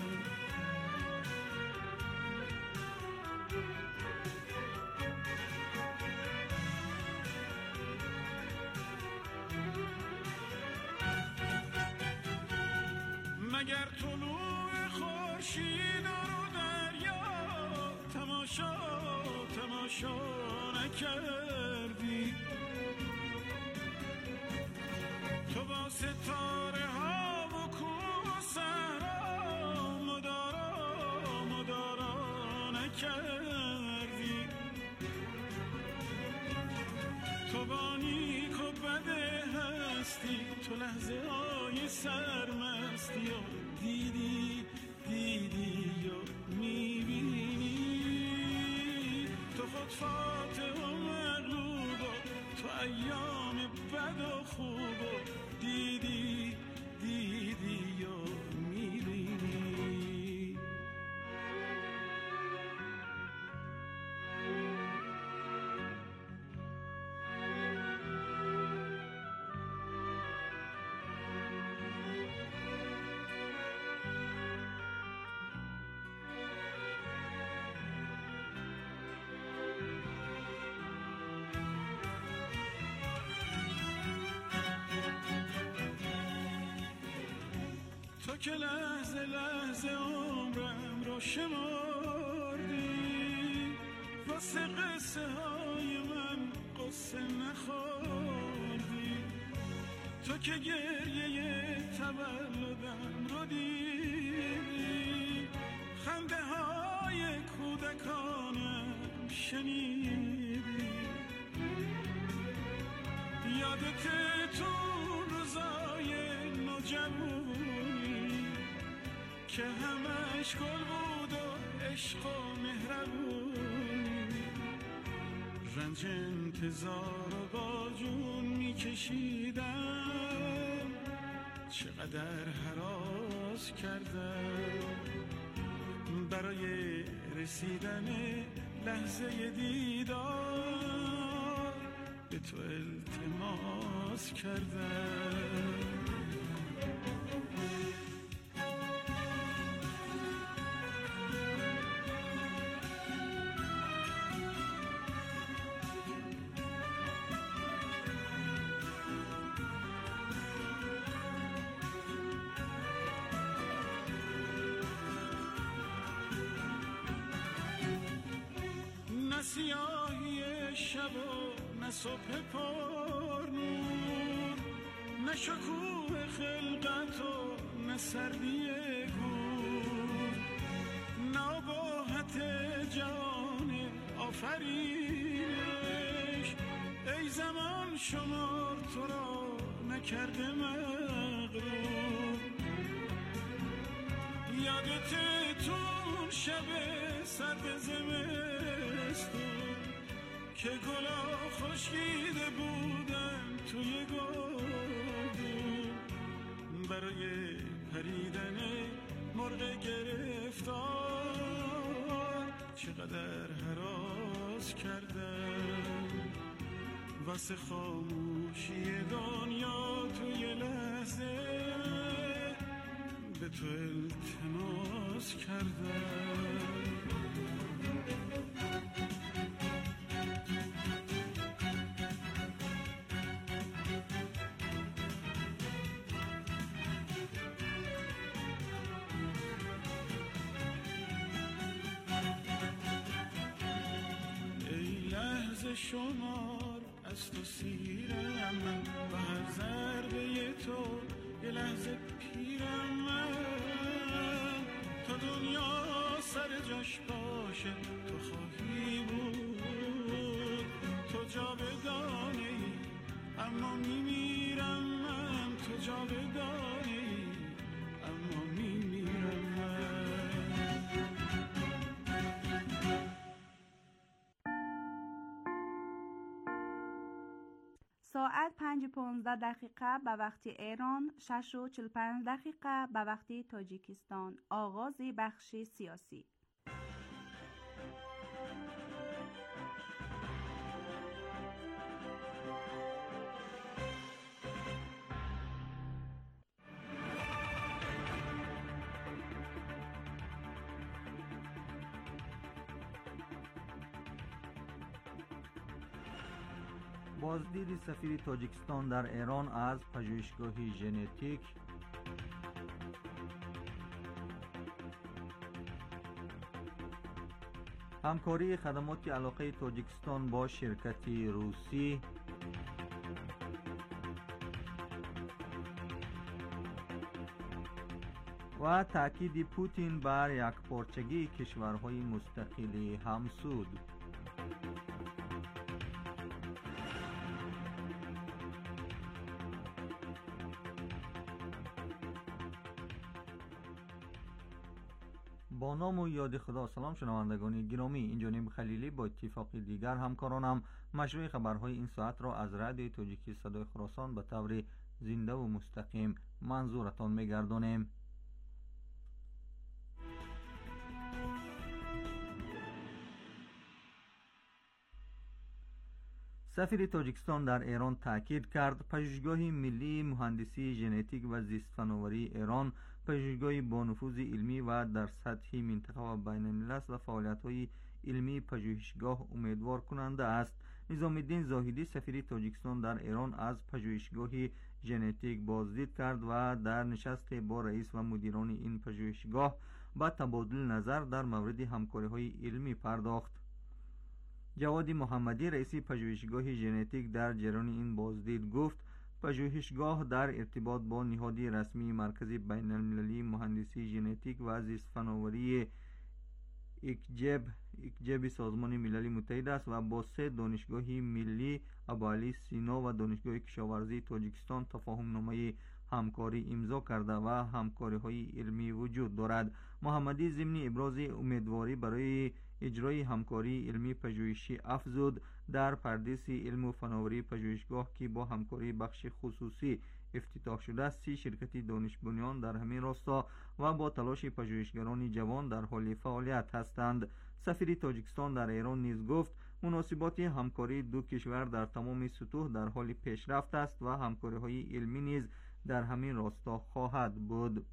مگر طلوع خورشید و دریا تماشا تماشا نکردی؟ تو با ستاره ها و کوه و صحرا مدارا مدارا نکردی؟ تو با نیک و بد هستی، تو لحظه های سرمستی و دیدی دیدی یا میبینی. تو خود فاتح و مغلوب و تو ایام بد و خوب و دیدی دیدی یا میبینی. تو که لحظه لحظه عمرم رو شمردی، واسه قصه های من قصه نخوردی، تو که گریه تولدم رو دیدی، خنده های کودکانم شنیدی، یادت تو روزای نوجوانی که همش گل بود و عشق و مهربونی، رنج انتظار و با جون میکشیدم، چقدر هراس کردم برای رسیدن لحظه دیدار، به تو التماس کردم. نه سیاهی شب و نه صبح پر نور، نه شکوه خلقت و نه سردی گور، نه اباحت جان آفرینش، ای زمان شمار تو را نکرده مغرور، یادت تون شب سرد زمستون که گلا خشکیده بودن توی گلدون، برای پریدن مرغ گرفتار چقدر هراس کردم، واسه خاموشی دنیا توی لحظه به تو التماس کردم. شمار از تو سیرم من، با هر ضربه تو یه لحظه پیرم من، تا دنیا سر جاش باشه تو خواهی بود، تو جاودانه ای اما میمیرم من، تو جاودانه ای اما میمیرم من. ساعت پنج و پانزده دقیقه به وقت ایران، شش و چهل و پنج دقیقه به وقت تاجیکستان. آغاز بخش سیاسی. بازدید سفیر تاجیکستان در ایران از پژوهشگاه ژنتیک، همکاری خدمات علاقه تاجیکستان با شرکتی روسی، و تأکید پوتین بر یکپارچگی کشورهای مستقل همسود. با نام و یاد خدا. سلام شنوندگان گرامی، این جانب خلیلی با اتفاق دیگر همکارانم مشروع خبرهای این ساعت را از رادیوی تاجیکی صدای خراسان به طور زنده و مستقیم منظورتان می‌گردانیم. سفیر تاجیکستان در ایران تاکید کرد پژوهشگاه ملی مهندسی ژنتیک و زیست فناوری ایران پژوهشگاه با نفوذ علمی و در سطح منطقه و بین الملل است و فعالیت‌های علمی پژوهشگاه امیدوار کننده است. نظام الدین زاهدی سفیر تاجیکستان در ایران از پژوهشگاه ژنتیک بازدید کرد و در نشست با رئیس و مدیران این پژوهشگاه با تبادل نظر در مورد همکاری‌های علمی پرداخت. جواد محمدی رئیس پژوهشگاه ژنتیک در جریان این بازدید گفت پژوهشگاه در ارتباط با نهاد رسمی مرکز بین المللی مهندسی ژنتیک و زیست فناوری اکجب اکجب سازمان ملل متحد است و با سه دانشگاه ملی ابوعلی سینا و دانشگاه کشاورزی تاجیکستان تفاهم نامه همکاری امضا کرده و همکاری های علمی وجود دارد. محمدی ضمن ابراز امیدواری برای اجرای همکاری علمی پژوهشی افزود در پردیس علم و فناوری پژوهشگاه که با همکاری بخش خصوصی افتتاح شده است سی شرکت دانش بنیان در همین راستا و با تلاش پژوهشگران جوان در حال فعالیت هستند. سفیر تاجیکستان در ایران نیز گفت مناسبات همکاری دو کشور در تمام سطوح در حال پیشرفت است و همکاری های علمی نیز در همین راستا خواهد بود.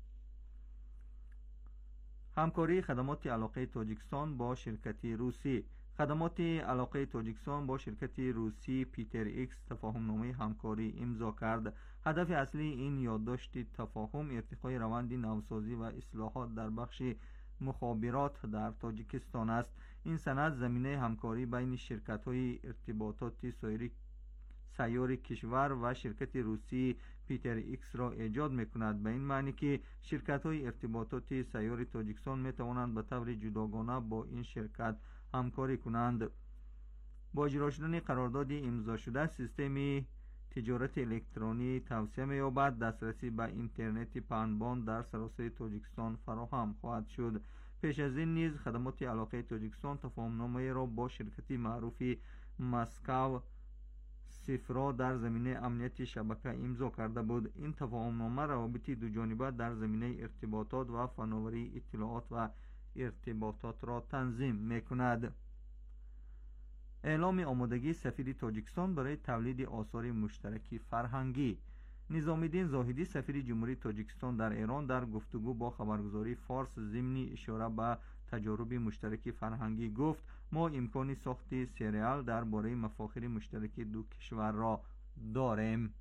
همکاری خدمات علاقه تاجیکستان با شرکت روسی. خدمات علاقه تاجیکستان با شرکت روسی پیتر ایکس تفاهم نامه همکاری امضا کرد. هدف اصلی این یادداشت تفاهم ارتقای روند نوسازی و اصلاحات در بخش مخابرات در تاجیکستان است. این سند زمینه همکاری بین شرکت‌های ارتباطات سایر سیار کشور و شرکت روسی پیتر ایکس را ایجاد می‌کند، به این معنی که شرکت‌های ارتباطات سیار تاجیکستان می‌توانند به طور جداگانه با این شرکت همکاری کنند. با اجرا شدن قرارداد امضا شده سیستم تجارت الکترونی توسعه می‌یابد، دسترسی به اینترنت پهن‌باند در سراسر تاجیکستان فراهم خواهد شد. پیش از این نیز خدمات علاقه تاجیکستان تفاهم‌نامه را با شرکت معروف مسکو سفرا در زمینه امنیت شبکه امضا کرده بود. این تفاهم‌نامه روابط دو جانبه در زمینه ارتباطات و فناوری اطلاعات و ارتباطات را تنظیم می‌کند. اعلام آمادگی سفیر تاجیکستان برای تولید آثار مشترک فرهنگی. نظام الدین زاهدی سفیر جمهوری تاجیکستان در ایران در گفتگو با خبرگزاری فارس ضمن اشاره به تجارب مشترک فرهنگی گفت ما امکان ساخت سریال درباره مفاخر مشترک دو کشور را داریم.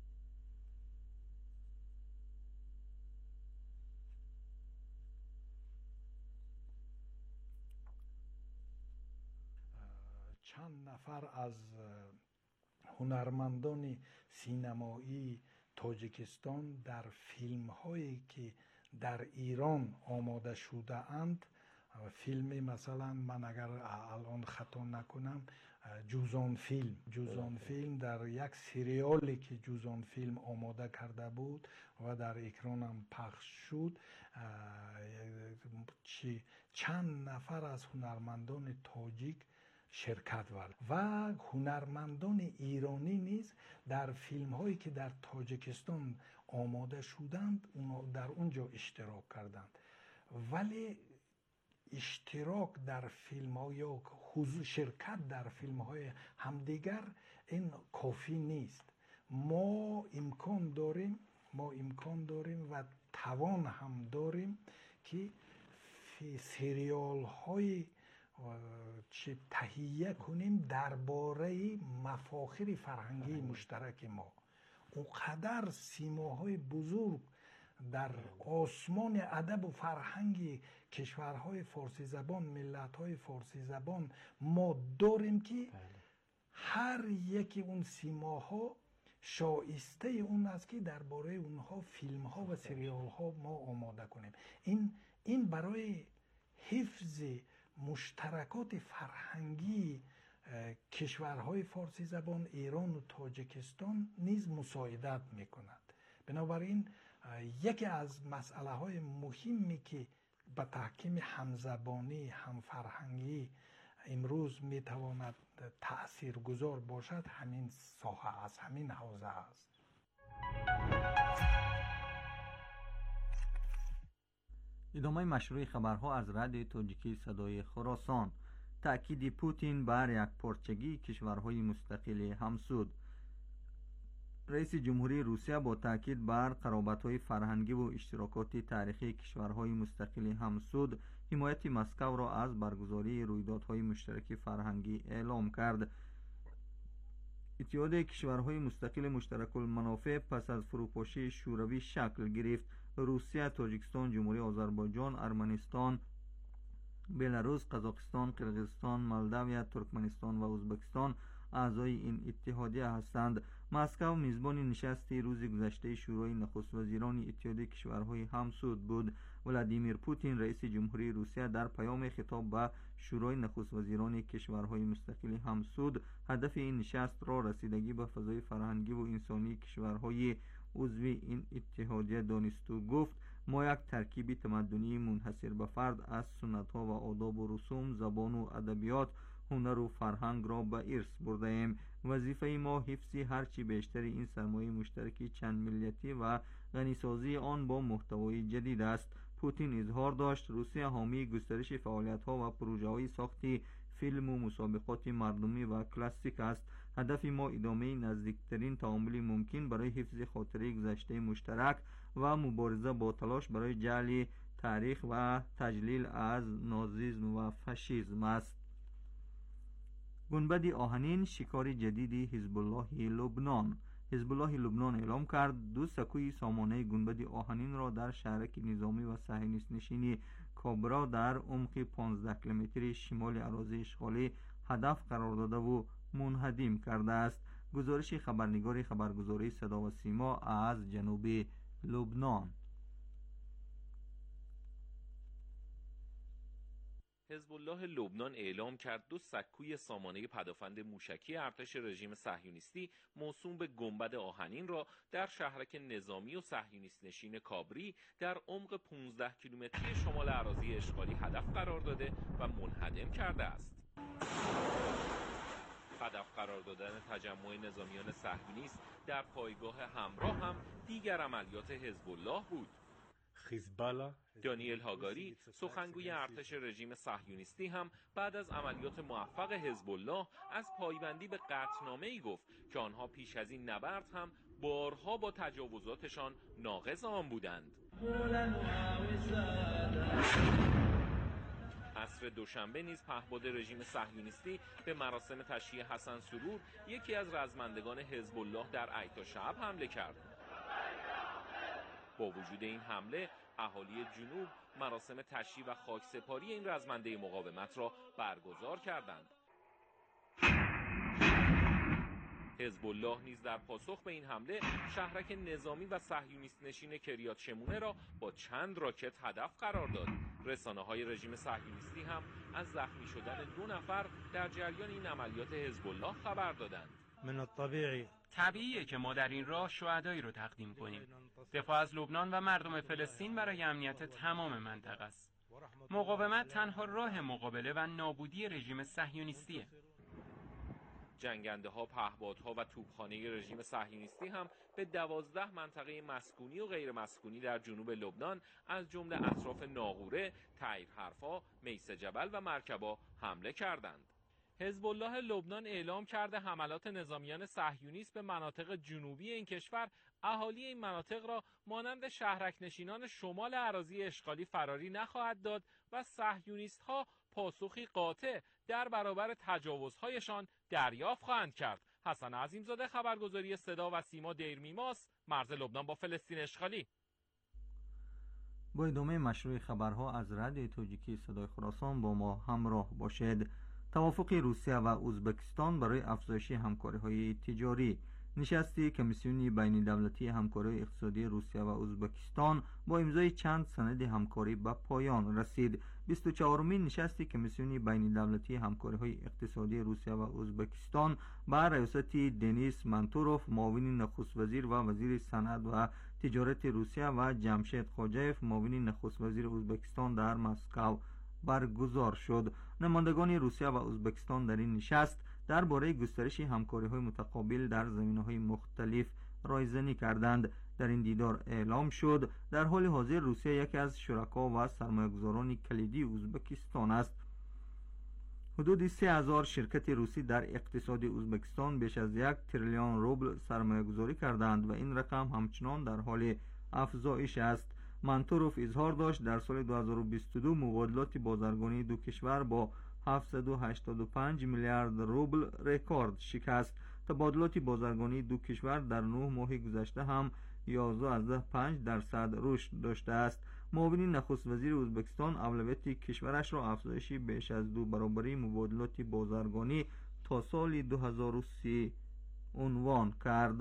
چند نفر از هنرمندان سینمایی تاجیکستان در فیلم هایی که در ایران آماده شده اند، فیلم مثلا من اگر الان خطا نکنم جوزان فیلم جوزان فیلم در یک سریالی که جوزان فیلم آماده کرده بود و در اکران هم پخش شد، چند نفر از هنرمندان تاجیک شرکت ورد و هنرمندان ایرانی نیز در فیلم هایی که در تاجیکستان آماده شدند در اونجا اشتراک کردند. ولی اشتراک در فیلم ها یا حضور شرکت در فیلم های همدیگر این کافی نیست. ما امکان داریم ما امکان داریم و توان هم داریم که سریال های چه تهیه کنیم درباره مفاخر فرهنگی مشترک ما. اونقدر سیماهای بزرگ در آسمان ادب و فرهنگ کشورهای فارسی زبان، ملت‌های فارسی زبان ما داریم که هر یکی اون سیماها شایسته اون است که درباره اونها فیلم‌ها و سریال‌ها ما آماده کنیم. این این برای حفظ مشترکات فرهنگی کشورهای فارسی زبان ایران و تاجیکستان نیز مساعدت می‌کند. بنابراین یکی از مسئله های مهمی که به تحکیم همزبانی همفرهنگی امروز میتواند تأثیرگذار باشد همین ساحه است، همین حوزه است. ادامه مشروع خبرها از رادیو تاجیکی صدای خراسان. تأکید پوتین بر یک پارچگی کشورهای مستقل همسود. رئیس جمهوری روسیه با تاکید بر قرابت‌های فرهنگی و اشتراکات تاریخی کشورهای مستقل همسود حمایت مسکو را از برگزاری رویدادهای مشترک فرهنگی اعلام کرد. اتحاد کشورهای مستقل مشترک المنافع پس از فروپاشی شوروی شکل گرفت. روسیه، تاجیکستان، جمهوری آذربایجان، ارمنستان، بلاروس، قزاقستان، قرقیزستان، مولداوی، ترکمنستان و ازبکستان اعضای این اتحادیه هستند. مسکو میزبان نشست روز گذشته شورای نخست وزیران اتحاد کشورهای همسود بود. ولادیمیر پوتین رئیس جمهوری روسیه در پیام خطاب به شورای نخست وزیران کشورهای مستقل همسود هدف این نشست را رسیدگی به فضای فرهنگی و انسانی کشورهای عضو این اتحادیه دانست و گفت ما یک ترکیب تمدنی منحصر به فرد از سنت‌ها و آداب و رسوم، زبان و ادبیات، هنر و فرهنگ را به ارث برده ایم. وظیفه ما حفظ هرچی بیشتر این سرمایه مشترک چند ملیتی و غنیسازی آن با محتوای جدید است. پوتین اظهار داشت روسیه حامی گسترش فعالیت‌ها و پروژه‌های ساخت فیلم و مسابقات مردمی و کلاسیک است. هدف ما ادامه نزدیکترین تعامل ممکن برای حفظ خاطره گذشته مشترک و مبارزه با تلاش برای جعل تاریخ و تجلیل از نازیسم و فاشیسم است. گنبد آهنین شکار جدید حزب الله لبنان. حزب الله لبنان اعلام کرد دو سکوی سامانه گنبد آهنین را در شهرک نظامی و صهیونیست نشین کابرا در عمق پانزده کیلومتری شمال اراضی اشغالی هدف قرار داده و منهدم کرده است. گزارش خبرنگار خبرگزاری صدا و سیما از جنوب لبنان. حزب الله لبنان اعلام کرد دو سکوی سامانه پدافند موشکی ارتش رژیم صهیونیستی موسوم به گنبد آهنین را در شهرک نظامی و صهیونیست نشین کابری در عمق پانزده کیلومتری شمال اراضی اشغالی هدف قرار داده و منهدم کرده است. هدف قرار دادن تجمع نظامیان صهیونیست در پایگاه همراه هم دیگر عملیات حزب الله بود. دانیل هاگاری سخنگوی ارتش رژیم صهیونیستی هم بعد از عملیات موفق حزب الله از پایبندی به قطعنامه‌ای گفت که آنها پیش از این نبرد هم بارها با تجاوزاتشان ناقض آن بودند. عصر دوشنبه نیز پهپاد رژیم صهیونیستی به مراسم تشییع حسن سرور یکی از رزمندگان حزب الله در ایتا شعب حمله کرد. با وجود این حمله اهالی جنوب مراسم تشییع و خاکسپاری این رزمنده مقاومت را برگزار کردند. حزب الله نیز در پاسخ به این حمله شهرک نظامی و صهیونیست نشین کریات شمونه را با چند راکت هدف قرار داد. رسانه‌های رژیم صهیونیستی هم از زخمی شدن دو نفر در جریان این عملیات حزب الله خبر دادند. من الطبیعی طبیعیه که ما در این راه شهدایی رو تقدیم کنیم. دفاع از لبنان و مردم فلسطین برای امنیت تمام منطقه است. مقاومت تنها راه مقابله و نابودی رژیم صهیونیستیه. جنگنده ها، پهپادها و توپخانه رژیم صهیونیستی هم به دوازده منطقه مسکونی و غیر مسکونی در جنوب لبنان از جمله اطراف ناقوره، تیر حرفا، میس جبل و مرکبا حمله کردند. حزب الله لبنان اعلام کرده حملات نظامیان صهیونیست به مناطق جنوبی این کشور اهالی این مناطق را مانند شهرک نشینان شمال اراضی اشغالی فراری نخواهد داد و صهیونیست‌ها پاسخی قاطع در برابر تجاوزهایشان دریافت خواهند کرد. حسن عظیمزاده، خبرگزاری صدا و سیما، دیرمیماس، مرز لبنان با فلسطین اشغالی. با ادامه مشروع خبرها از رادیو تاجیکی صدای خراسان با ما همراه باشید. توافق روسیه و ازبکستان برای افزایش همکاری‌های تجاری. نشستی کمیسیون بین دولتی همکاری اقتصادی روسیه و ازبکستان با امضای چند سند همکاری به پایان رسید. بیست و چهارمین نشست کمیسیون بین دولتی همکاری‌های اقتصادی روسیه و ازبکستان با ریاست دنیس منتوروف، معاون نخست وزیر و وزیر صنعت و تجارت روسیه، و جمشید خوجایف، معاون نخست وزیر ازبکستان در مسکو برگزار شد. نمایندگان روسیه و ازبکستان در این نشست درباره گسترش همکاری‌های متقابل در زمینه‌های مختلف رایزنی کردند. در این دیدار اعلام شد در حال حاضر روسیه یکی از شرکا و سرمایه‌گذاران کلیدی ازبکستان است. حدود سه هزار شرکت روسی در اقتصاد ازبکستان بیش از یک تریلیون روبل سرمایه‌گذاری کردند و این رقم همچنان در حال افزایش است. منتوروف اظهار داشت در سال دو هزار و بیست و دو مبادلات بازرگانی دو کشور با هفتصد و هشتاد و پنج میلیارد روبل رکورد شکست. تبادلات بازرگانی دو کشور در نه ماه گذشته هم یازده ازده پنج درصد رشد داشته است. معاون نخست وزیر ازبکستان اولویت کشورش را افزایشی بیش از دو برابری مبادلات بازرگانی تا سال دو هزار و سی عنوان کرد.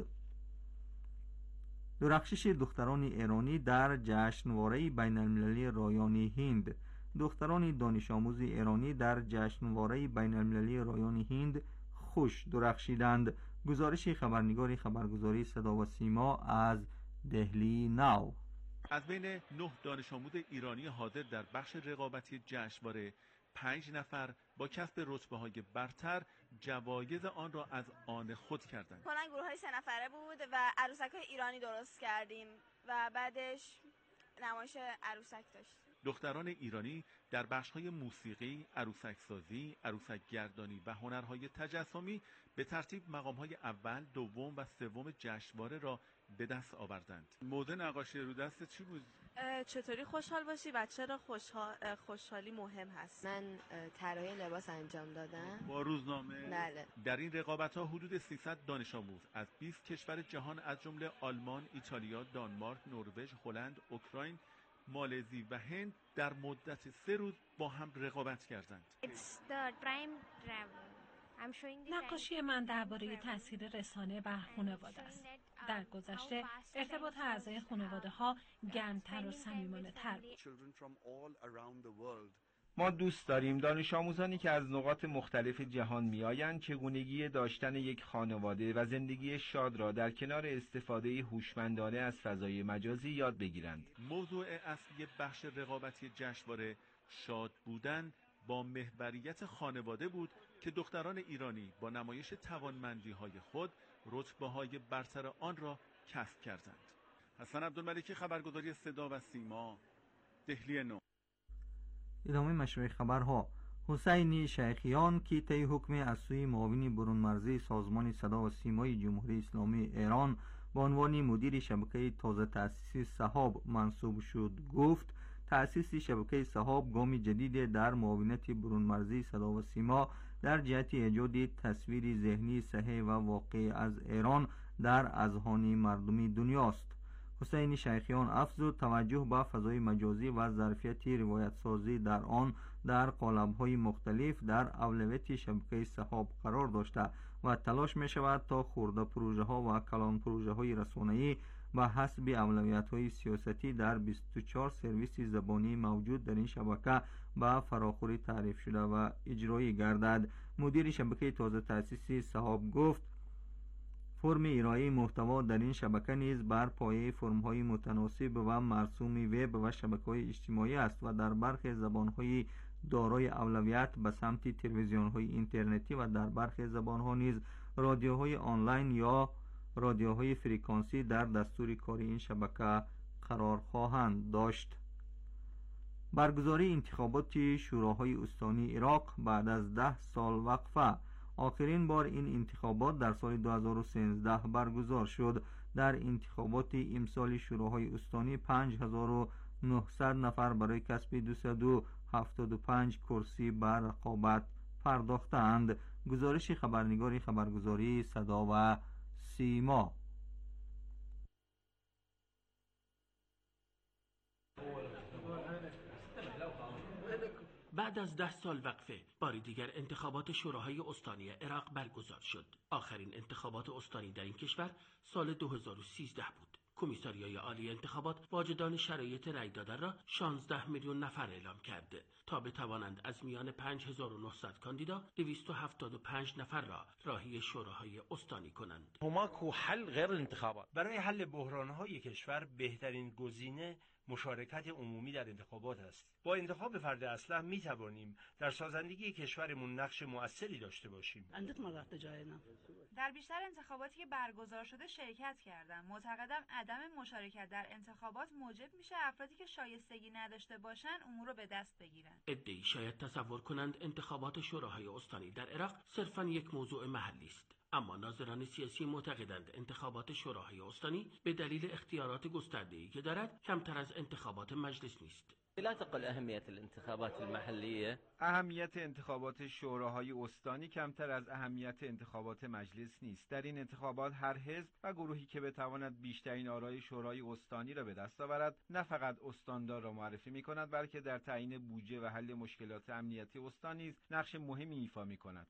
درخشش دختران ایرانی در جشنواره بین المللی رایان هند. دختران دانش آموز ایرانی در جشنواره بین المللی رایان هند خوش درخشیدند. گزارش خبرنگار خبرگزاری صدا و سیما از دهلی ناو. از بین نه دانش آموز ایرانی حاضر در بخش رقابتی جشنواره، پنج نفر با کسب رتبه‌های برتر جوایز آن را از آن خود کردند. کلاً گروه‌های سه نفره بود و عروسک‌های ایرانی درست کردیم و بعدش نمایش عروسک داشتیم. دختران ایرانی در بخش‌های موسیقی، عروسک سازی، عروسک گردانی و هنرهای تجسمی به ترتیب مقام‌های اول، دوم و سوم جشنواره را به دست آوردند. موضوع نقاشی رو دست چی بود؟ چطوری خوشحال باشی و چرا خوشحال خوشحالی مهم هست؟ من طراحی لباس انجام دادم با روزنامه. بله. در این رقابت‌ها حدود سیصد دانش آموز از بیست کشور جهان از جمله آلمان، ایتالیا، دانمارک، نروژ، هلند، اوکراین، مالزی و هند در مدت سه روز با هم رقابت کردند. نقاشی من درباره تاثیر رسانه بر خانواده است. در گذشته ارتباط اعضای خانواده ها گرمتر و صمیمانه تر بود. ما دوست داریم دانش آموزانی که از نقاط مختلف جهان میآیند چگونگی داشتن یک خانواده و زندگی شاد را در کنار استفاده هوشمندانه از فضای مجازی یاد بگیرند. موضوع اصلی بخش رقابتی جشنواره شاد بودن با محوریت خانواده بود که دختران ایرانی با نمایش توانمندی‌های خود رتبه‌های برتر آن را کسب کردند. حسن عبدالملکی، خبرگزاری صدا و سیما، دهلی نو. ادامه مشروع خبرها. حسین شیخیان که طی حکم از سوی معاون برون مرزی سازمان صدا و سیمای جمهوری اسلامی ایران به عنوان مدیر شبکه تازه تأسیسی سحاب منصوب شد، گفت تأسیس شبکه سحاب گامی جدید در معاونت برون مرزی صدا و سیما در جهت ایجاد تصویری ذهنی صحیح و واقعی از ایران در اذهان مردم دنیاست. حسین شیخیان افزود توجه به فضای مجازی و ظرفیت روایت سازی در آن در قالب‌های مختلف در اولویت شبکه سحاب قرار داشته و تلاش می شود تا خرده پروژه ها و کلان پروژه های رسانه‌ای به حسب اولویت های سیاستی در بیست و چهار سرویس زبانی موجود در این شبکه به فراخوری تعریف شده و اجرایی گردد. مدیر شبکه تازه تأسیسی سحاب گفت فرم ارائه محتوا در این شبکه نیز بر پایه فرم‌های متناسب و مرسوم وب و شبکه‌های اجتماعی است و در برخی زبان‌های دارای اولویت به سمت تلویزیون‌های اینترنتی و در برخی زبان‌ها نیز رادیوهای آنلاین یا رادیوهای فرکانسی در دستور کاری این شبکه قرار خواهند داشت. برگزاری انتخابات شوراهای استانی عراق بعد از ده سال وقفه. آخرین بار این انتخابات در سال دو هزار و سیزده برگزار شد. در انتخابات امسال شوراهای استانی پنج هزار و نهصد نفر برای کسب دویست و هفتاد و پنج کرسی بر رقابت پرداختند. گزارش خبرنگار خبرگزاری صدا و سیما. بعد از ده سال وقفه باری دیگر انتخابات شوراهای استانی عراق برگزار شد. آخرین انتخابات استانی در این کشور سال دو هزار و سیزده بود. کمیساریای عالی انتخابات واجدان شرایط رأی دادن را شانزده میلیون نفر اعلام کرده تا بتوانند از میان پنج هزار و نهصد کاندیدا دویست و هفتاد و پنج نفر را راهی شوراهای استانی کنند. هناك حل غیر الانتخابات. برای حل بحران‌های کشور بهترین گزینه مشارکت عمومی در انتخابات است. با انتخاب فرد اصلح می توانیم در سازندگی کشورمون نقش مؤثری داشته باشیم. در بیشتر انتخاباتی که برگزار شده شرکت کردم. معتقدم عدم مشارکت در انتخابات موجب میشه افرادی که شایستگی نداشته باشن امور رو به دست بگیرن. عده‌ای شاید تصور کنند انتخابات شوراهای استانی در عراق صرفاً یک موضوع محلی است. اما ناظران سیاسی معتقدند انتخابات شوراهای استانی به دلیل اختیارات گسترده‌ای که دارد کمتر از انتخابات مجلس نیست. لا تقل أهمية الانتخابات المحلية. اهمیت انتخابات شوراهای استانی کمتر از اهمیت انتخابات مجلس نیست. در این انتخابات هر حزب و گروهی که بتواند بیشترین آرای شورای استانی را به دست آورد، نه فقط استاندار را معرفی می‌کند، بلکه در تعیین بودجه و حل مشکلات امنیتی استان نیز نقش مهمی ایفا می‌کند.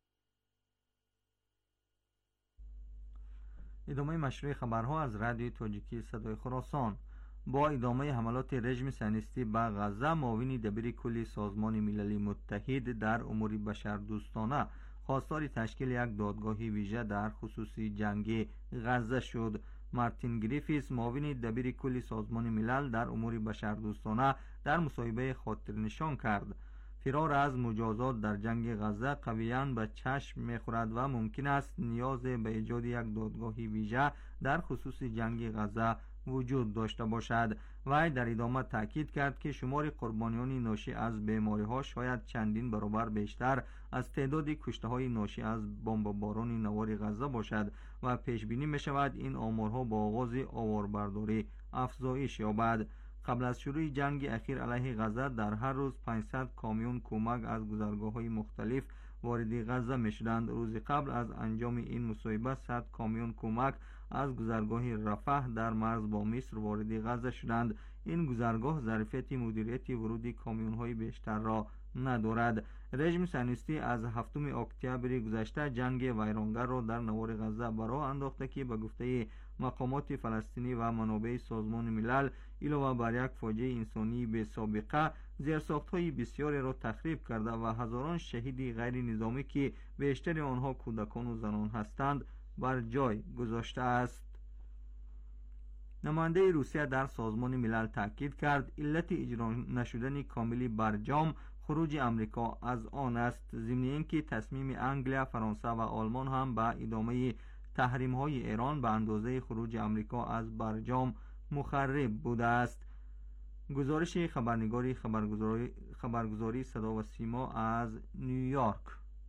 ادامه مشروع خبرها از رادیو تاجیکی صدای خراسان. با ادامه حملات رژیم صهیونیستی به غزه، معاون دبیر کلی سازمان ملل متحد در امور بشردوستانه خواستار تشکیل یک دادگاه ویژه در خصوص جنگ غزه شد. مارتین گریفیس، معاون دبیر کلی سازمان ملل در امور بشردوستانه، در مصاحبه خاطر نشان کرد فرار از مجازات در جنگ غزه قویاً به چشم می‌خورد و ممکن است نیاز به ایجاد یک دادگاه ویژه در خصوص جنگ غزه وجود داشته باشد. وی در ادامه تاکید کرد که شمار قربانیان ناشی از بیماری‌ها شاید چندین برابر بیشتر از تعداد کشته‌های ناشی از بمباران نوار غزه باشد و پیش بینی می‌شود این آمارها با آغاز آواربرداری افزایش یابد. قبل از شروع جنگ اخیر علیه غزه در هر روز پانصد کامیون کمک از گذرگاه‌های مختلف وارد غزه می‌شدند. روز قبل از انجام این مصاحبه صد کامیون کمک از گذرگاه رفح در مرز با مصر وارد غزه شدند. این گذرگاه ظرفیت مدیریت ورود کامیون‌های بیشتر را ندارد. رژیم صهیونیستی از هفتم اکتبر گذشته جنگ ویرانگر را در نوار غزه براه انداخته که به گفته مقامات فلسطینی و منابع سازمان ملل علاوه بر یک فاجعه انسانی بی سابقه، زیرساخت‌های بسیاری را تخریب کرده و هزاران شهید غیر نظامی که بیشتر آنها کودکان و زنان هستند بر جای گذاشته است. نماینده روسیه در سازمان ملل تاکید کرد علت اجرا نشدن کامل برجام خروج امریکا از آن است، ضمن اینکه تصمیم انگلیا، فرانسه و آلمان هم به ادامه تحریم‌های ایران به اندازه خروج امریکا از برجام مخرب بوده است. گزارش خبرنگاری خبرگزاری, خبرگزاری صدا و سیما از نیویورک.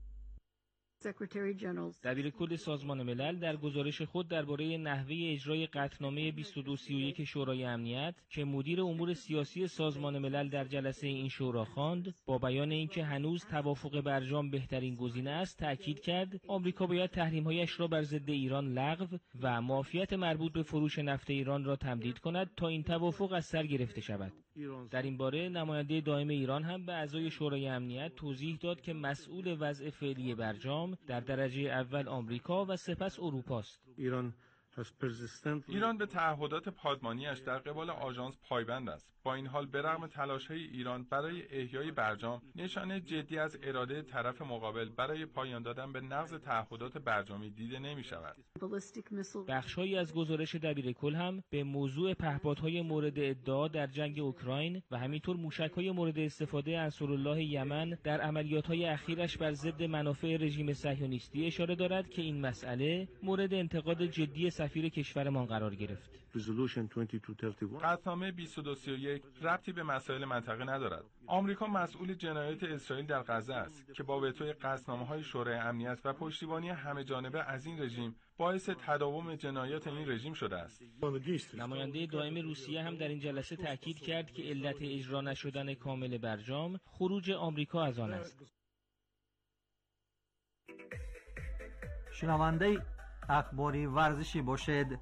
دبیر کل سازمان ملل در گزارش خود درباره نحوه اجرای قطعنامه بیست و دو سی و یک شورای امنیت که مدیر امور سیاسی سازمان ملل در جلسه این شورا خواند، با بیان اینکه هنوز توافق برجام بهترین گزینه است، تاکید کرد آمریکا باید تحریم‌هایش را بر ضد ایران لغو و معافیت مربوط به فروش نفت ایران را تمدید کند تا این توافق از سر گرفته شود. در این باره نماینده دائم ایران هم به اعضای شورای امنیت توضیح داد که مسئول وضع فعلی برجام در درجه اول آمریکا و سپس اروپا است. ایران ایران به تعهدات پادمانیش در قبال آژانس پایبند است. با این حال برغم تلاش‌های ایران برای احیای برجام، نشانه جدی از اراده طرف مقابل برای پایان دادن به نقض تعهدات برجامی دیده نمی‌شود. بخش‌هایی از گزارش دبیر کل هم به موضوع پهپادهای مورد ادعا در جنگ اوکراین و همینطور موشک‌های مورد استفاده انصارالله یمن در عملیات‌های اخیرش بر ضد منافع رژیم صهیونیستی اشاره دارد که این مسئله مورد انتقاد جدی سفیر کشورمان قرار گرفت. قطعنامه بیست و دو سی و یک ربطی به مسائل منطقه ندارد. آمریکا مسئول جنایات اسرائیل در غزه است که با وتوی قطعنامه‌های شورای امنیت و پشتیبانی همه جانبه از این رژیم باعث تداوم جنایات این رژیم شده است. نماینده دائم روسیه هم در این جلسه تاکید کرد که علت اجرا نشدن کامل برجام خروج آمریکا از آن است. شنونده اخباری ورزشی باشد.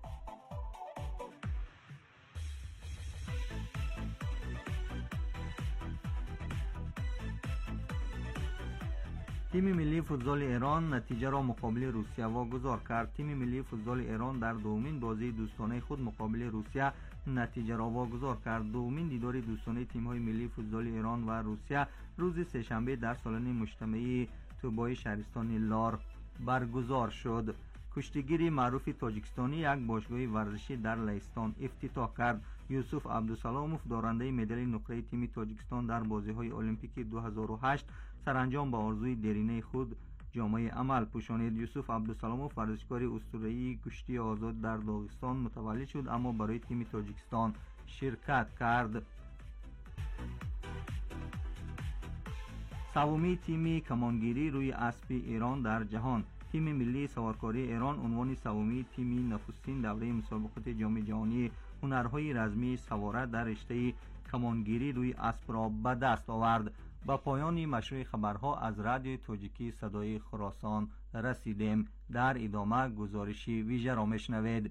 تیم ملی فوتبال ایران نتیجه را مقابل روسیه واگذار کرد. تیم ملی فوتبال ایران در دومین بازی دوستانه خود مقابل روسیه نتیجه را واگذار کرد. دومین دیدار دوستانه تیم‌های ملی فوتبال ایران و روسیه روز سه‌شنبه در سالن مجتمعی توبای شهرستان لار برگزار شد. کشتیگیری معروف تاجیکستانی یک باشگاه ورزشی در لهستان افتتاح کرد. یوسف عبدالسلاموف دارنده مدال نقره تیم تاجیکستان در بازی‌های المپیک دو هزار و هشت سرانجام با آرزوی دیرینه خود جامعه عمل پوشانید. یوسف عبدالسلاموف ورزشکار اسطوره‌ای کشتی آزاد در داغستان متولد شد اما برای تیم تاجیکستان شرکت کرد. سومی تیم کمانگیری روی اسب ایران در جهان. تیم ملی سوارکاری ایران عنوان سومی تیم نخستین دوره مسابقات جام جهانی هنرهای رزمی سواره در رشته کمانگیری روی اسب را به دست آورد. با پایان مشروع خبرها از رادیو توجیکی صدای خراسان رسیدیم. در ادامه گزارشی ویژه را میشنوید.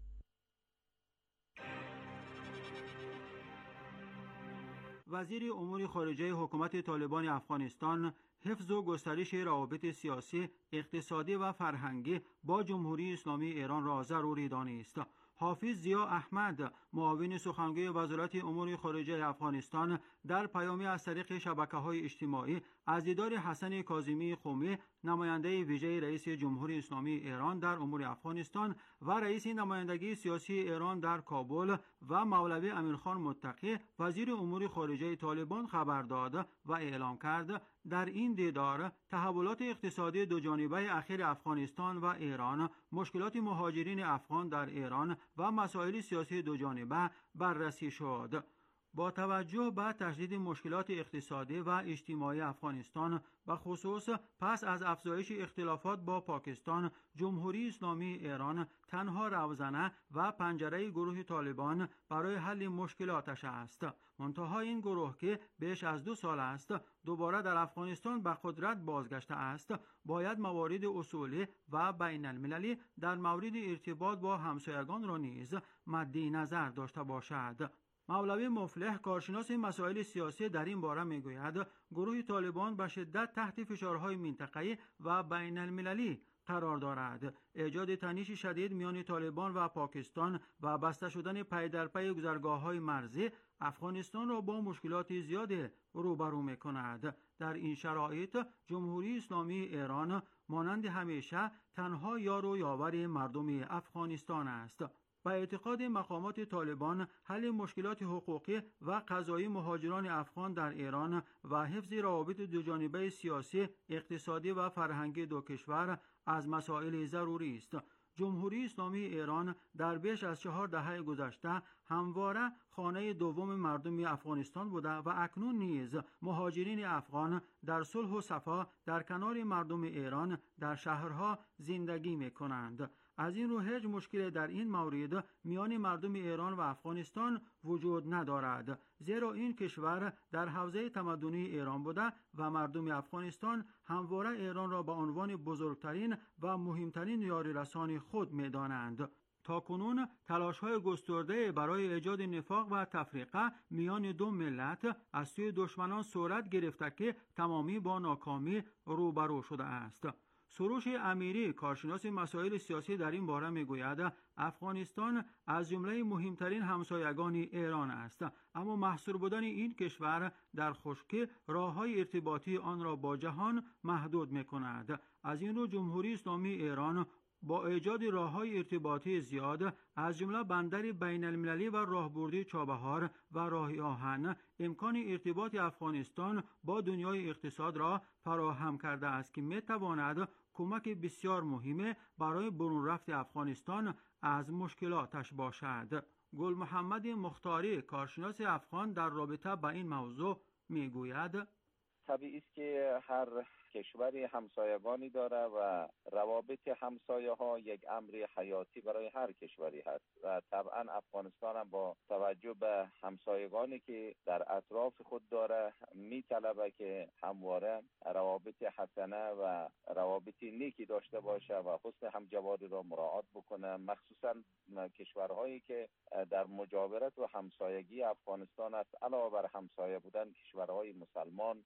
وزیر امور خارجه حکومت طالبان افغانستان حفظ و گسترش روابط سیاسی، اقتصادی و فرهنگی با جمهوری اسلامی ایران را ضروری دانست. حافظ ضیا احمد، معاون سخنگوی وزارت امور خارجه افغانستان، در پیامی از طریق شبکه‌های اجتماعی از دیدار حسن کاظمی قمی، نماینده ویژه رئیس جمهوری اسلامی ایران در امور افغانستان و رئیس نمایندگی سیاسی ایران در کابل و مولوی امیرخان متقی، وزیر امور خارجه طالبان خبر داد و اعلام کرد در این دیدار تحولات اقتصادی دوجانبه اخیر افغانستان و ایران، مشکلات مهاجرین افغان در ایران و مسائل سیاسی دوجانبه بررسی شد. با توجه به تشدید مشکلات اقتصادی و اجتماعی افغانستان به خصوص پس از افزایش اختلافات با پاکستان، جمهوری اسلامی ایران تنها روزنه و پنجره گروه طالبان برای حل مشکلاتش است. منتها این گروه که بیش از دو سال است دوباره در افغانستان به قدرت بازگشته است، باید موارد اصولی و بین المللی در مورد ارتباط با همسایگان را نیز مد نظر داشته باشد. مولوی مفلح، کارشناس مسائل سیاسی، در این باره میگوید گروه طالبان به شدت تحت فشارهای منطقه‌ای و بین المللی قرار دارد. ایجاد تنش شدید میان طالبان و پاکستان و بسته شدن پی در پی گذرگاه‌های مرزی افغانستان را با مشکلات زیادی روبرو می‌کند. در این شرایط جمهوری اسلامی ایران مانند همیشه تنها یار و یاور مردم افغانستان است. با اعتقاد مقامات طالبان، حل مشکلات حقوقی و قضایی مهاجران افغان در ایران و حفظ روابط دوجانبه سیاسی، اقتصادی و فرهنگی دو کشور از مسائل ضروری است. جمهوری اسلامی ایران در بیش از چهار دهه گذشته همواره خانه دوم مردم افغانستان بوده و اکنون نیز مهاجرین افغان در صلح و صفا در کنار مردم ایران در شهرها زندگی می کنند. از این رو هیچ مشکل در این مورد میان مردم ایران و افغانستان وجود ندارد، زیرا این کشور در حوزه تمدنی ایران بوده و مردم افغانستان همواره ایران را به عنوان بزرگترین و مهمترین یاریرسان خود می‌دانند. تاکنون تلاش‌های گسترده برای ایجاد نفاق و تفریقه میان دو ملت از سوی دشمنان صورت گرفته که تمامی با ناکامی روبرو شده است. سروش امیری، کارشناس مسائل سیاسی، در این باره میگوید افغانستان از جمله مهمترین همسایگان ایران است، اما محصور بودن این کشور در خشکی راه‌های ارتباطی آن را با جهان محدود می‌کند. از این رو جمهوری اسلامی ایران با ایجاد راه‌های ارتباطی زیاد از جمله بندر بین المللی و راهبردی چابهار و راه آهن امکان ارتباط افغانستان با دنیای اقتصاد را فراهم کرده است که می‌تواند کمک بسیار مهمه برای برون رفت افغانستان از مشکلاتش باشد. گل محمد مختاری، کارشناس افغان، در رابطه با این موضوع میگوید طبیعی است که هر کشوری همسایگانی داره و روابط همسایه ها یک امر حیاتی برای هر کشوری هست و طبعا افغانستان هم با توجه به همسایگانی که در اطراف خود داره میطلبه که همواره روابط حسنه و روابط نیکی داشته باشه و حسن همجواری را مراعات بکنه، مخصوصا کشورهایی که در مجاورت و همسایگی افغانستان است. علاوه بر همسایه بودن کشورهای مسلمان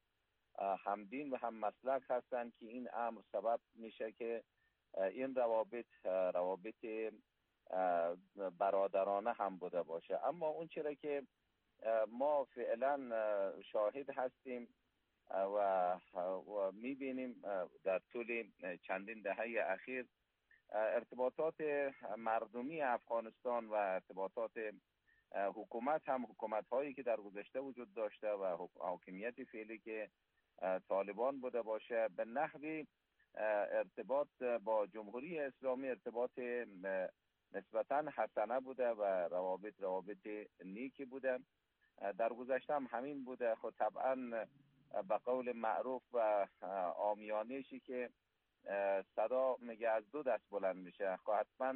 هم دین و هم مسلک هستند که این امر سبب میشه که این روابط روابط برادرانه هم بوده باشه. اما اون چیزی که ما فعلا شاهد هستیم و, و میبینیم در طول چندین دهه اخیر، ارتباطات مردمی افغانستان و ارتباطات حکومت هم حکومت هایی که در گذشته وجود داشته و حاکمیت فعلی که طالبان بوده باشه به نحوی ارتباط با جمهوری اسلامی ارتباط نسبتاً حسنه بوده و روابط روابط نیکی بوده. در گذشته هم همین بوده. خود طبعا به قول معروف و عامیانه‌ای که صدا میگه از دو دست بلند میشه، خب حتما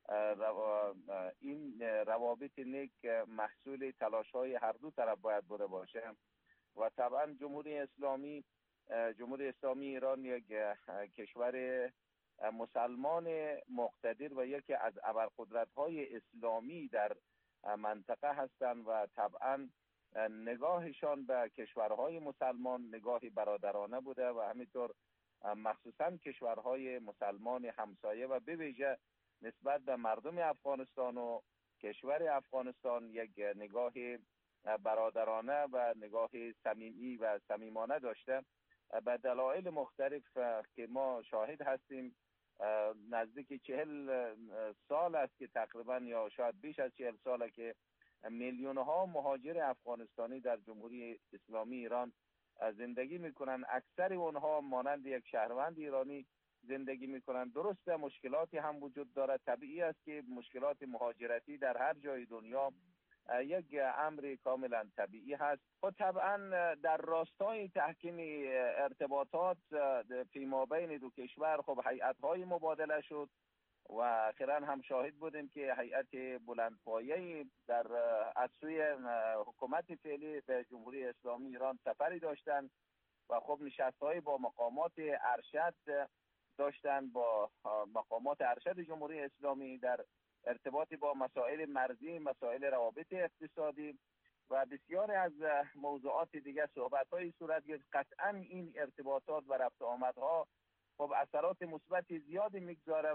این روابط نیک محصول تلاش های هر دو طرف باید بوده باشه و طبعا جمهوری اسلامی جمهوری اسلامی ایران یک کشور مسلمان مقتدر و یکی از ابرقدرت‌های اسلامی در منطقه هستند و طبعا نگاهشان به کشورهای مسلمان نگاهی برادرانه بوده و همینطور مخصوصا کشورهای مسلمان همسایه و به ویژه نسبت به مردم افغانستان و کشور افغانستان یک نگاه برادرانه و نگاه صمیمی و صمیمانه داشته. به دلایل مختلف که ما شاهد هستیم نزدیک چهل سال است که تقریبا یا شاید بیش از چهل ساله که میلیون ها مهاجر افغانستانی در جمهوری اسلامی ایران زندگی میکنن. اکثر اونها مانند یک شهروند ایرانی زندگی میکنن. درسته مشکلاتی هم وجود داره، طبیعی است که مشکلات مهاجرتی در هر جای دنیا یک امر کاملا طبیعی هست. خب طبعا در راستای تحکیم ارتباطات فیما بین دو کشور خب هیئت‌های مبادله شد و اخیراً هم شاهد بودیم که هیئت بلندپایه‌ای در از سوی حکومت فعلی به جمهوری اسلامی ایران سفری داشتند و خب نشست‌های با مقامات ارشد داشتن با مقامات ارشد جمهوری اسلامی در ارتباطی با مسائل مرزی، مسائل روابط اقتصادی و بسیاری از موضوعات دیگر صحبت‌های صورت گرفت. قطعاً این ارتباطات و رفت آمدها خب اثرات مثبت زیادی میگذاره.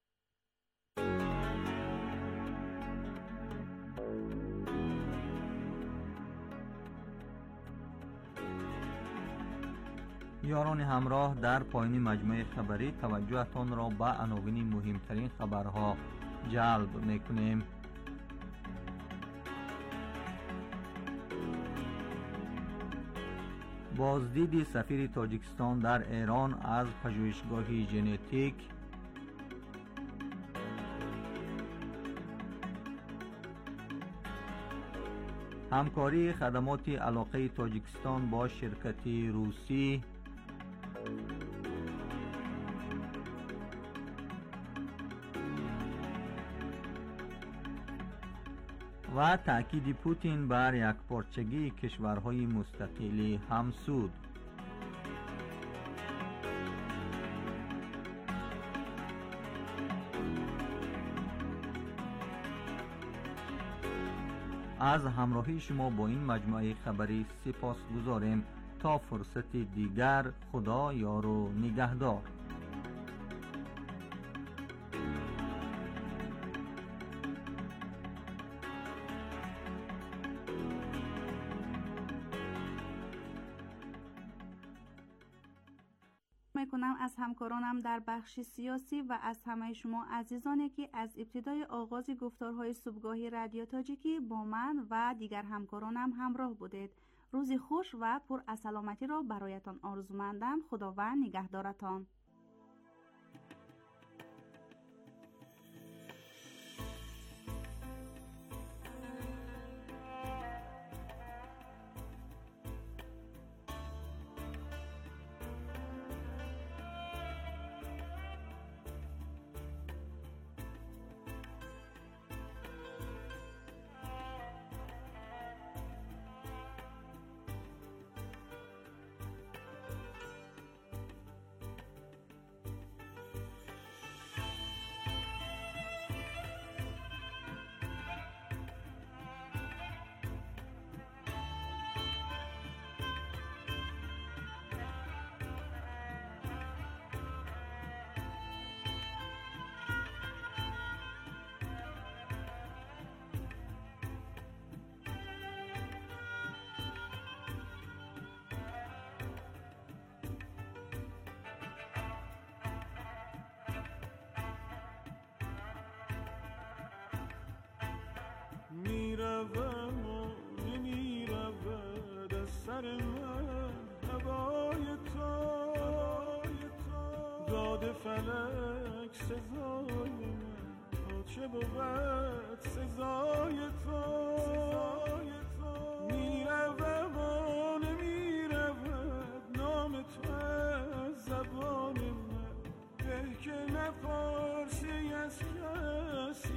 یاران همراه، در پایان مجموعه خبری توجهتان را به عناوین مهمترین خبرها جلب میکنیم. بازدید سفیر تاجیکستان در ایران از پژوهشگاه ژنتیک، همکاری خدمات علاقه تاجیکستان با شرکت روسی، و تأکید پوتین بر یکپارچگی کشورهای مستقل همسود. از همراهی شما با این مجموعه خبری سپاس گذاریم. تا فرصت دیگر، خدا یار و نگهدار. میکنم از همکارانم در بخش سیاسی و از همه شما عزیزانی که از ابتدای آغاز گفتارهای صبحگاهی رادیو تاجیکی با من و دیگر همکارانم همراه بودید. روزی خوش و پر از سلامتی را برایتان آرزومندم. خداوند نگهدارتان. میروم و نمیرود از سر من هوای تو، داد فلک سزای من تا چه بود سزای تو. میروم و نمیرود نام تو از زبان من، به که نپرسی از کسی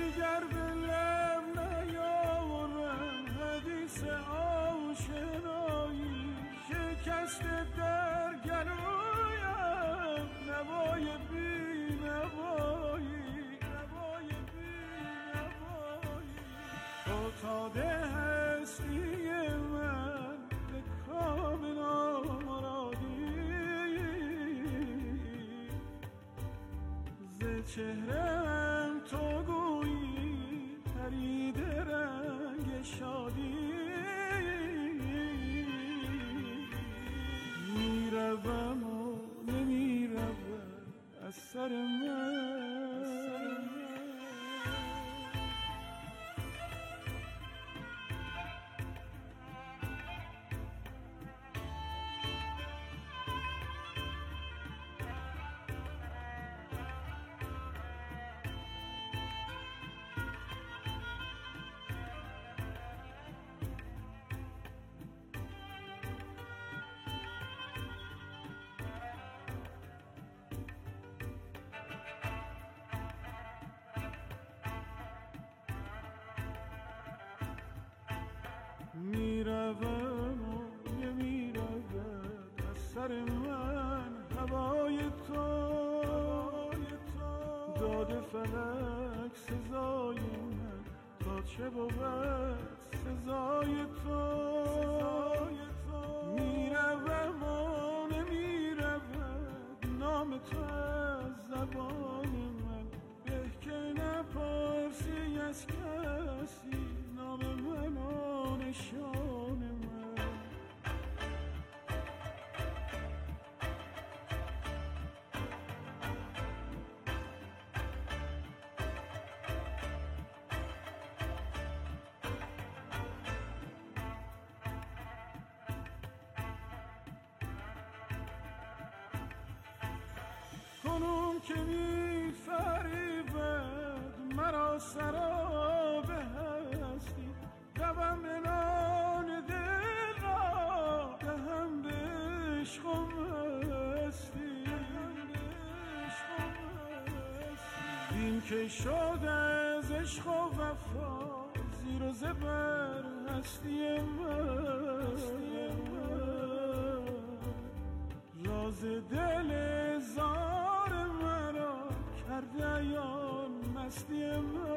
دیگر به لب نیاورم حدیث آشنایی شکسته در گلویم نوای بی نوایی نوای بی نوایی فتاده هستی من به کام نامرادی ز چهره‌ام تو گویی پرید رنگ شادی میروم و نمیروم از سر من میروم و نمیرود از سر من هوای تو داده فلک سزای من تا چه بود سزای تو میروم و نمیرود نام تو از زبان من به که نپرسی از کسی نام من و نشان من کنون که می فریبد مرا سراب هستی روم به نان دل را دهم به عشق و مستی این که شد از عشق و وفا زیر و زبر هستی من راز دل زار مرا کرده عیان مستی من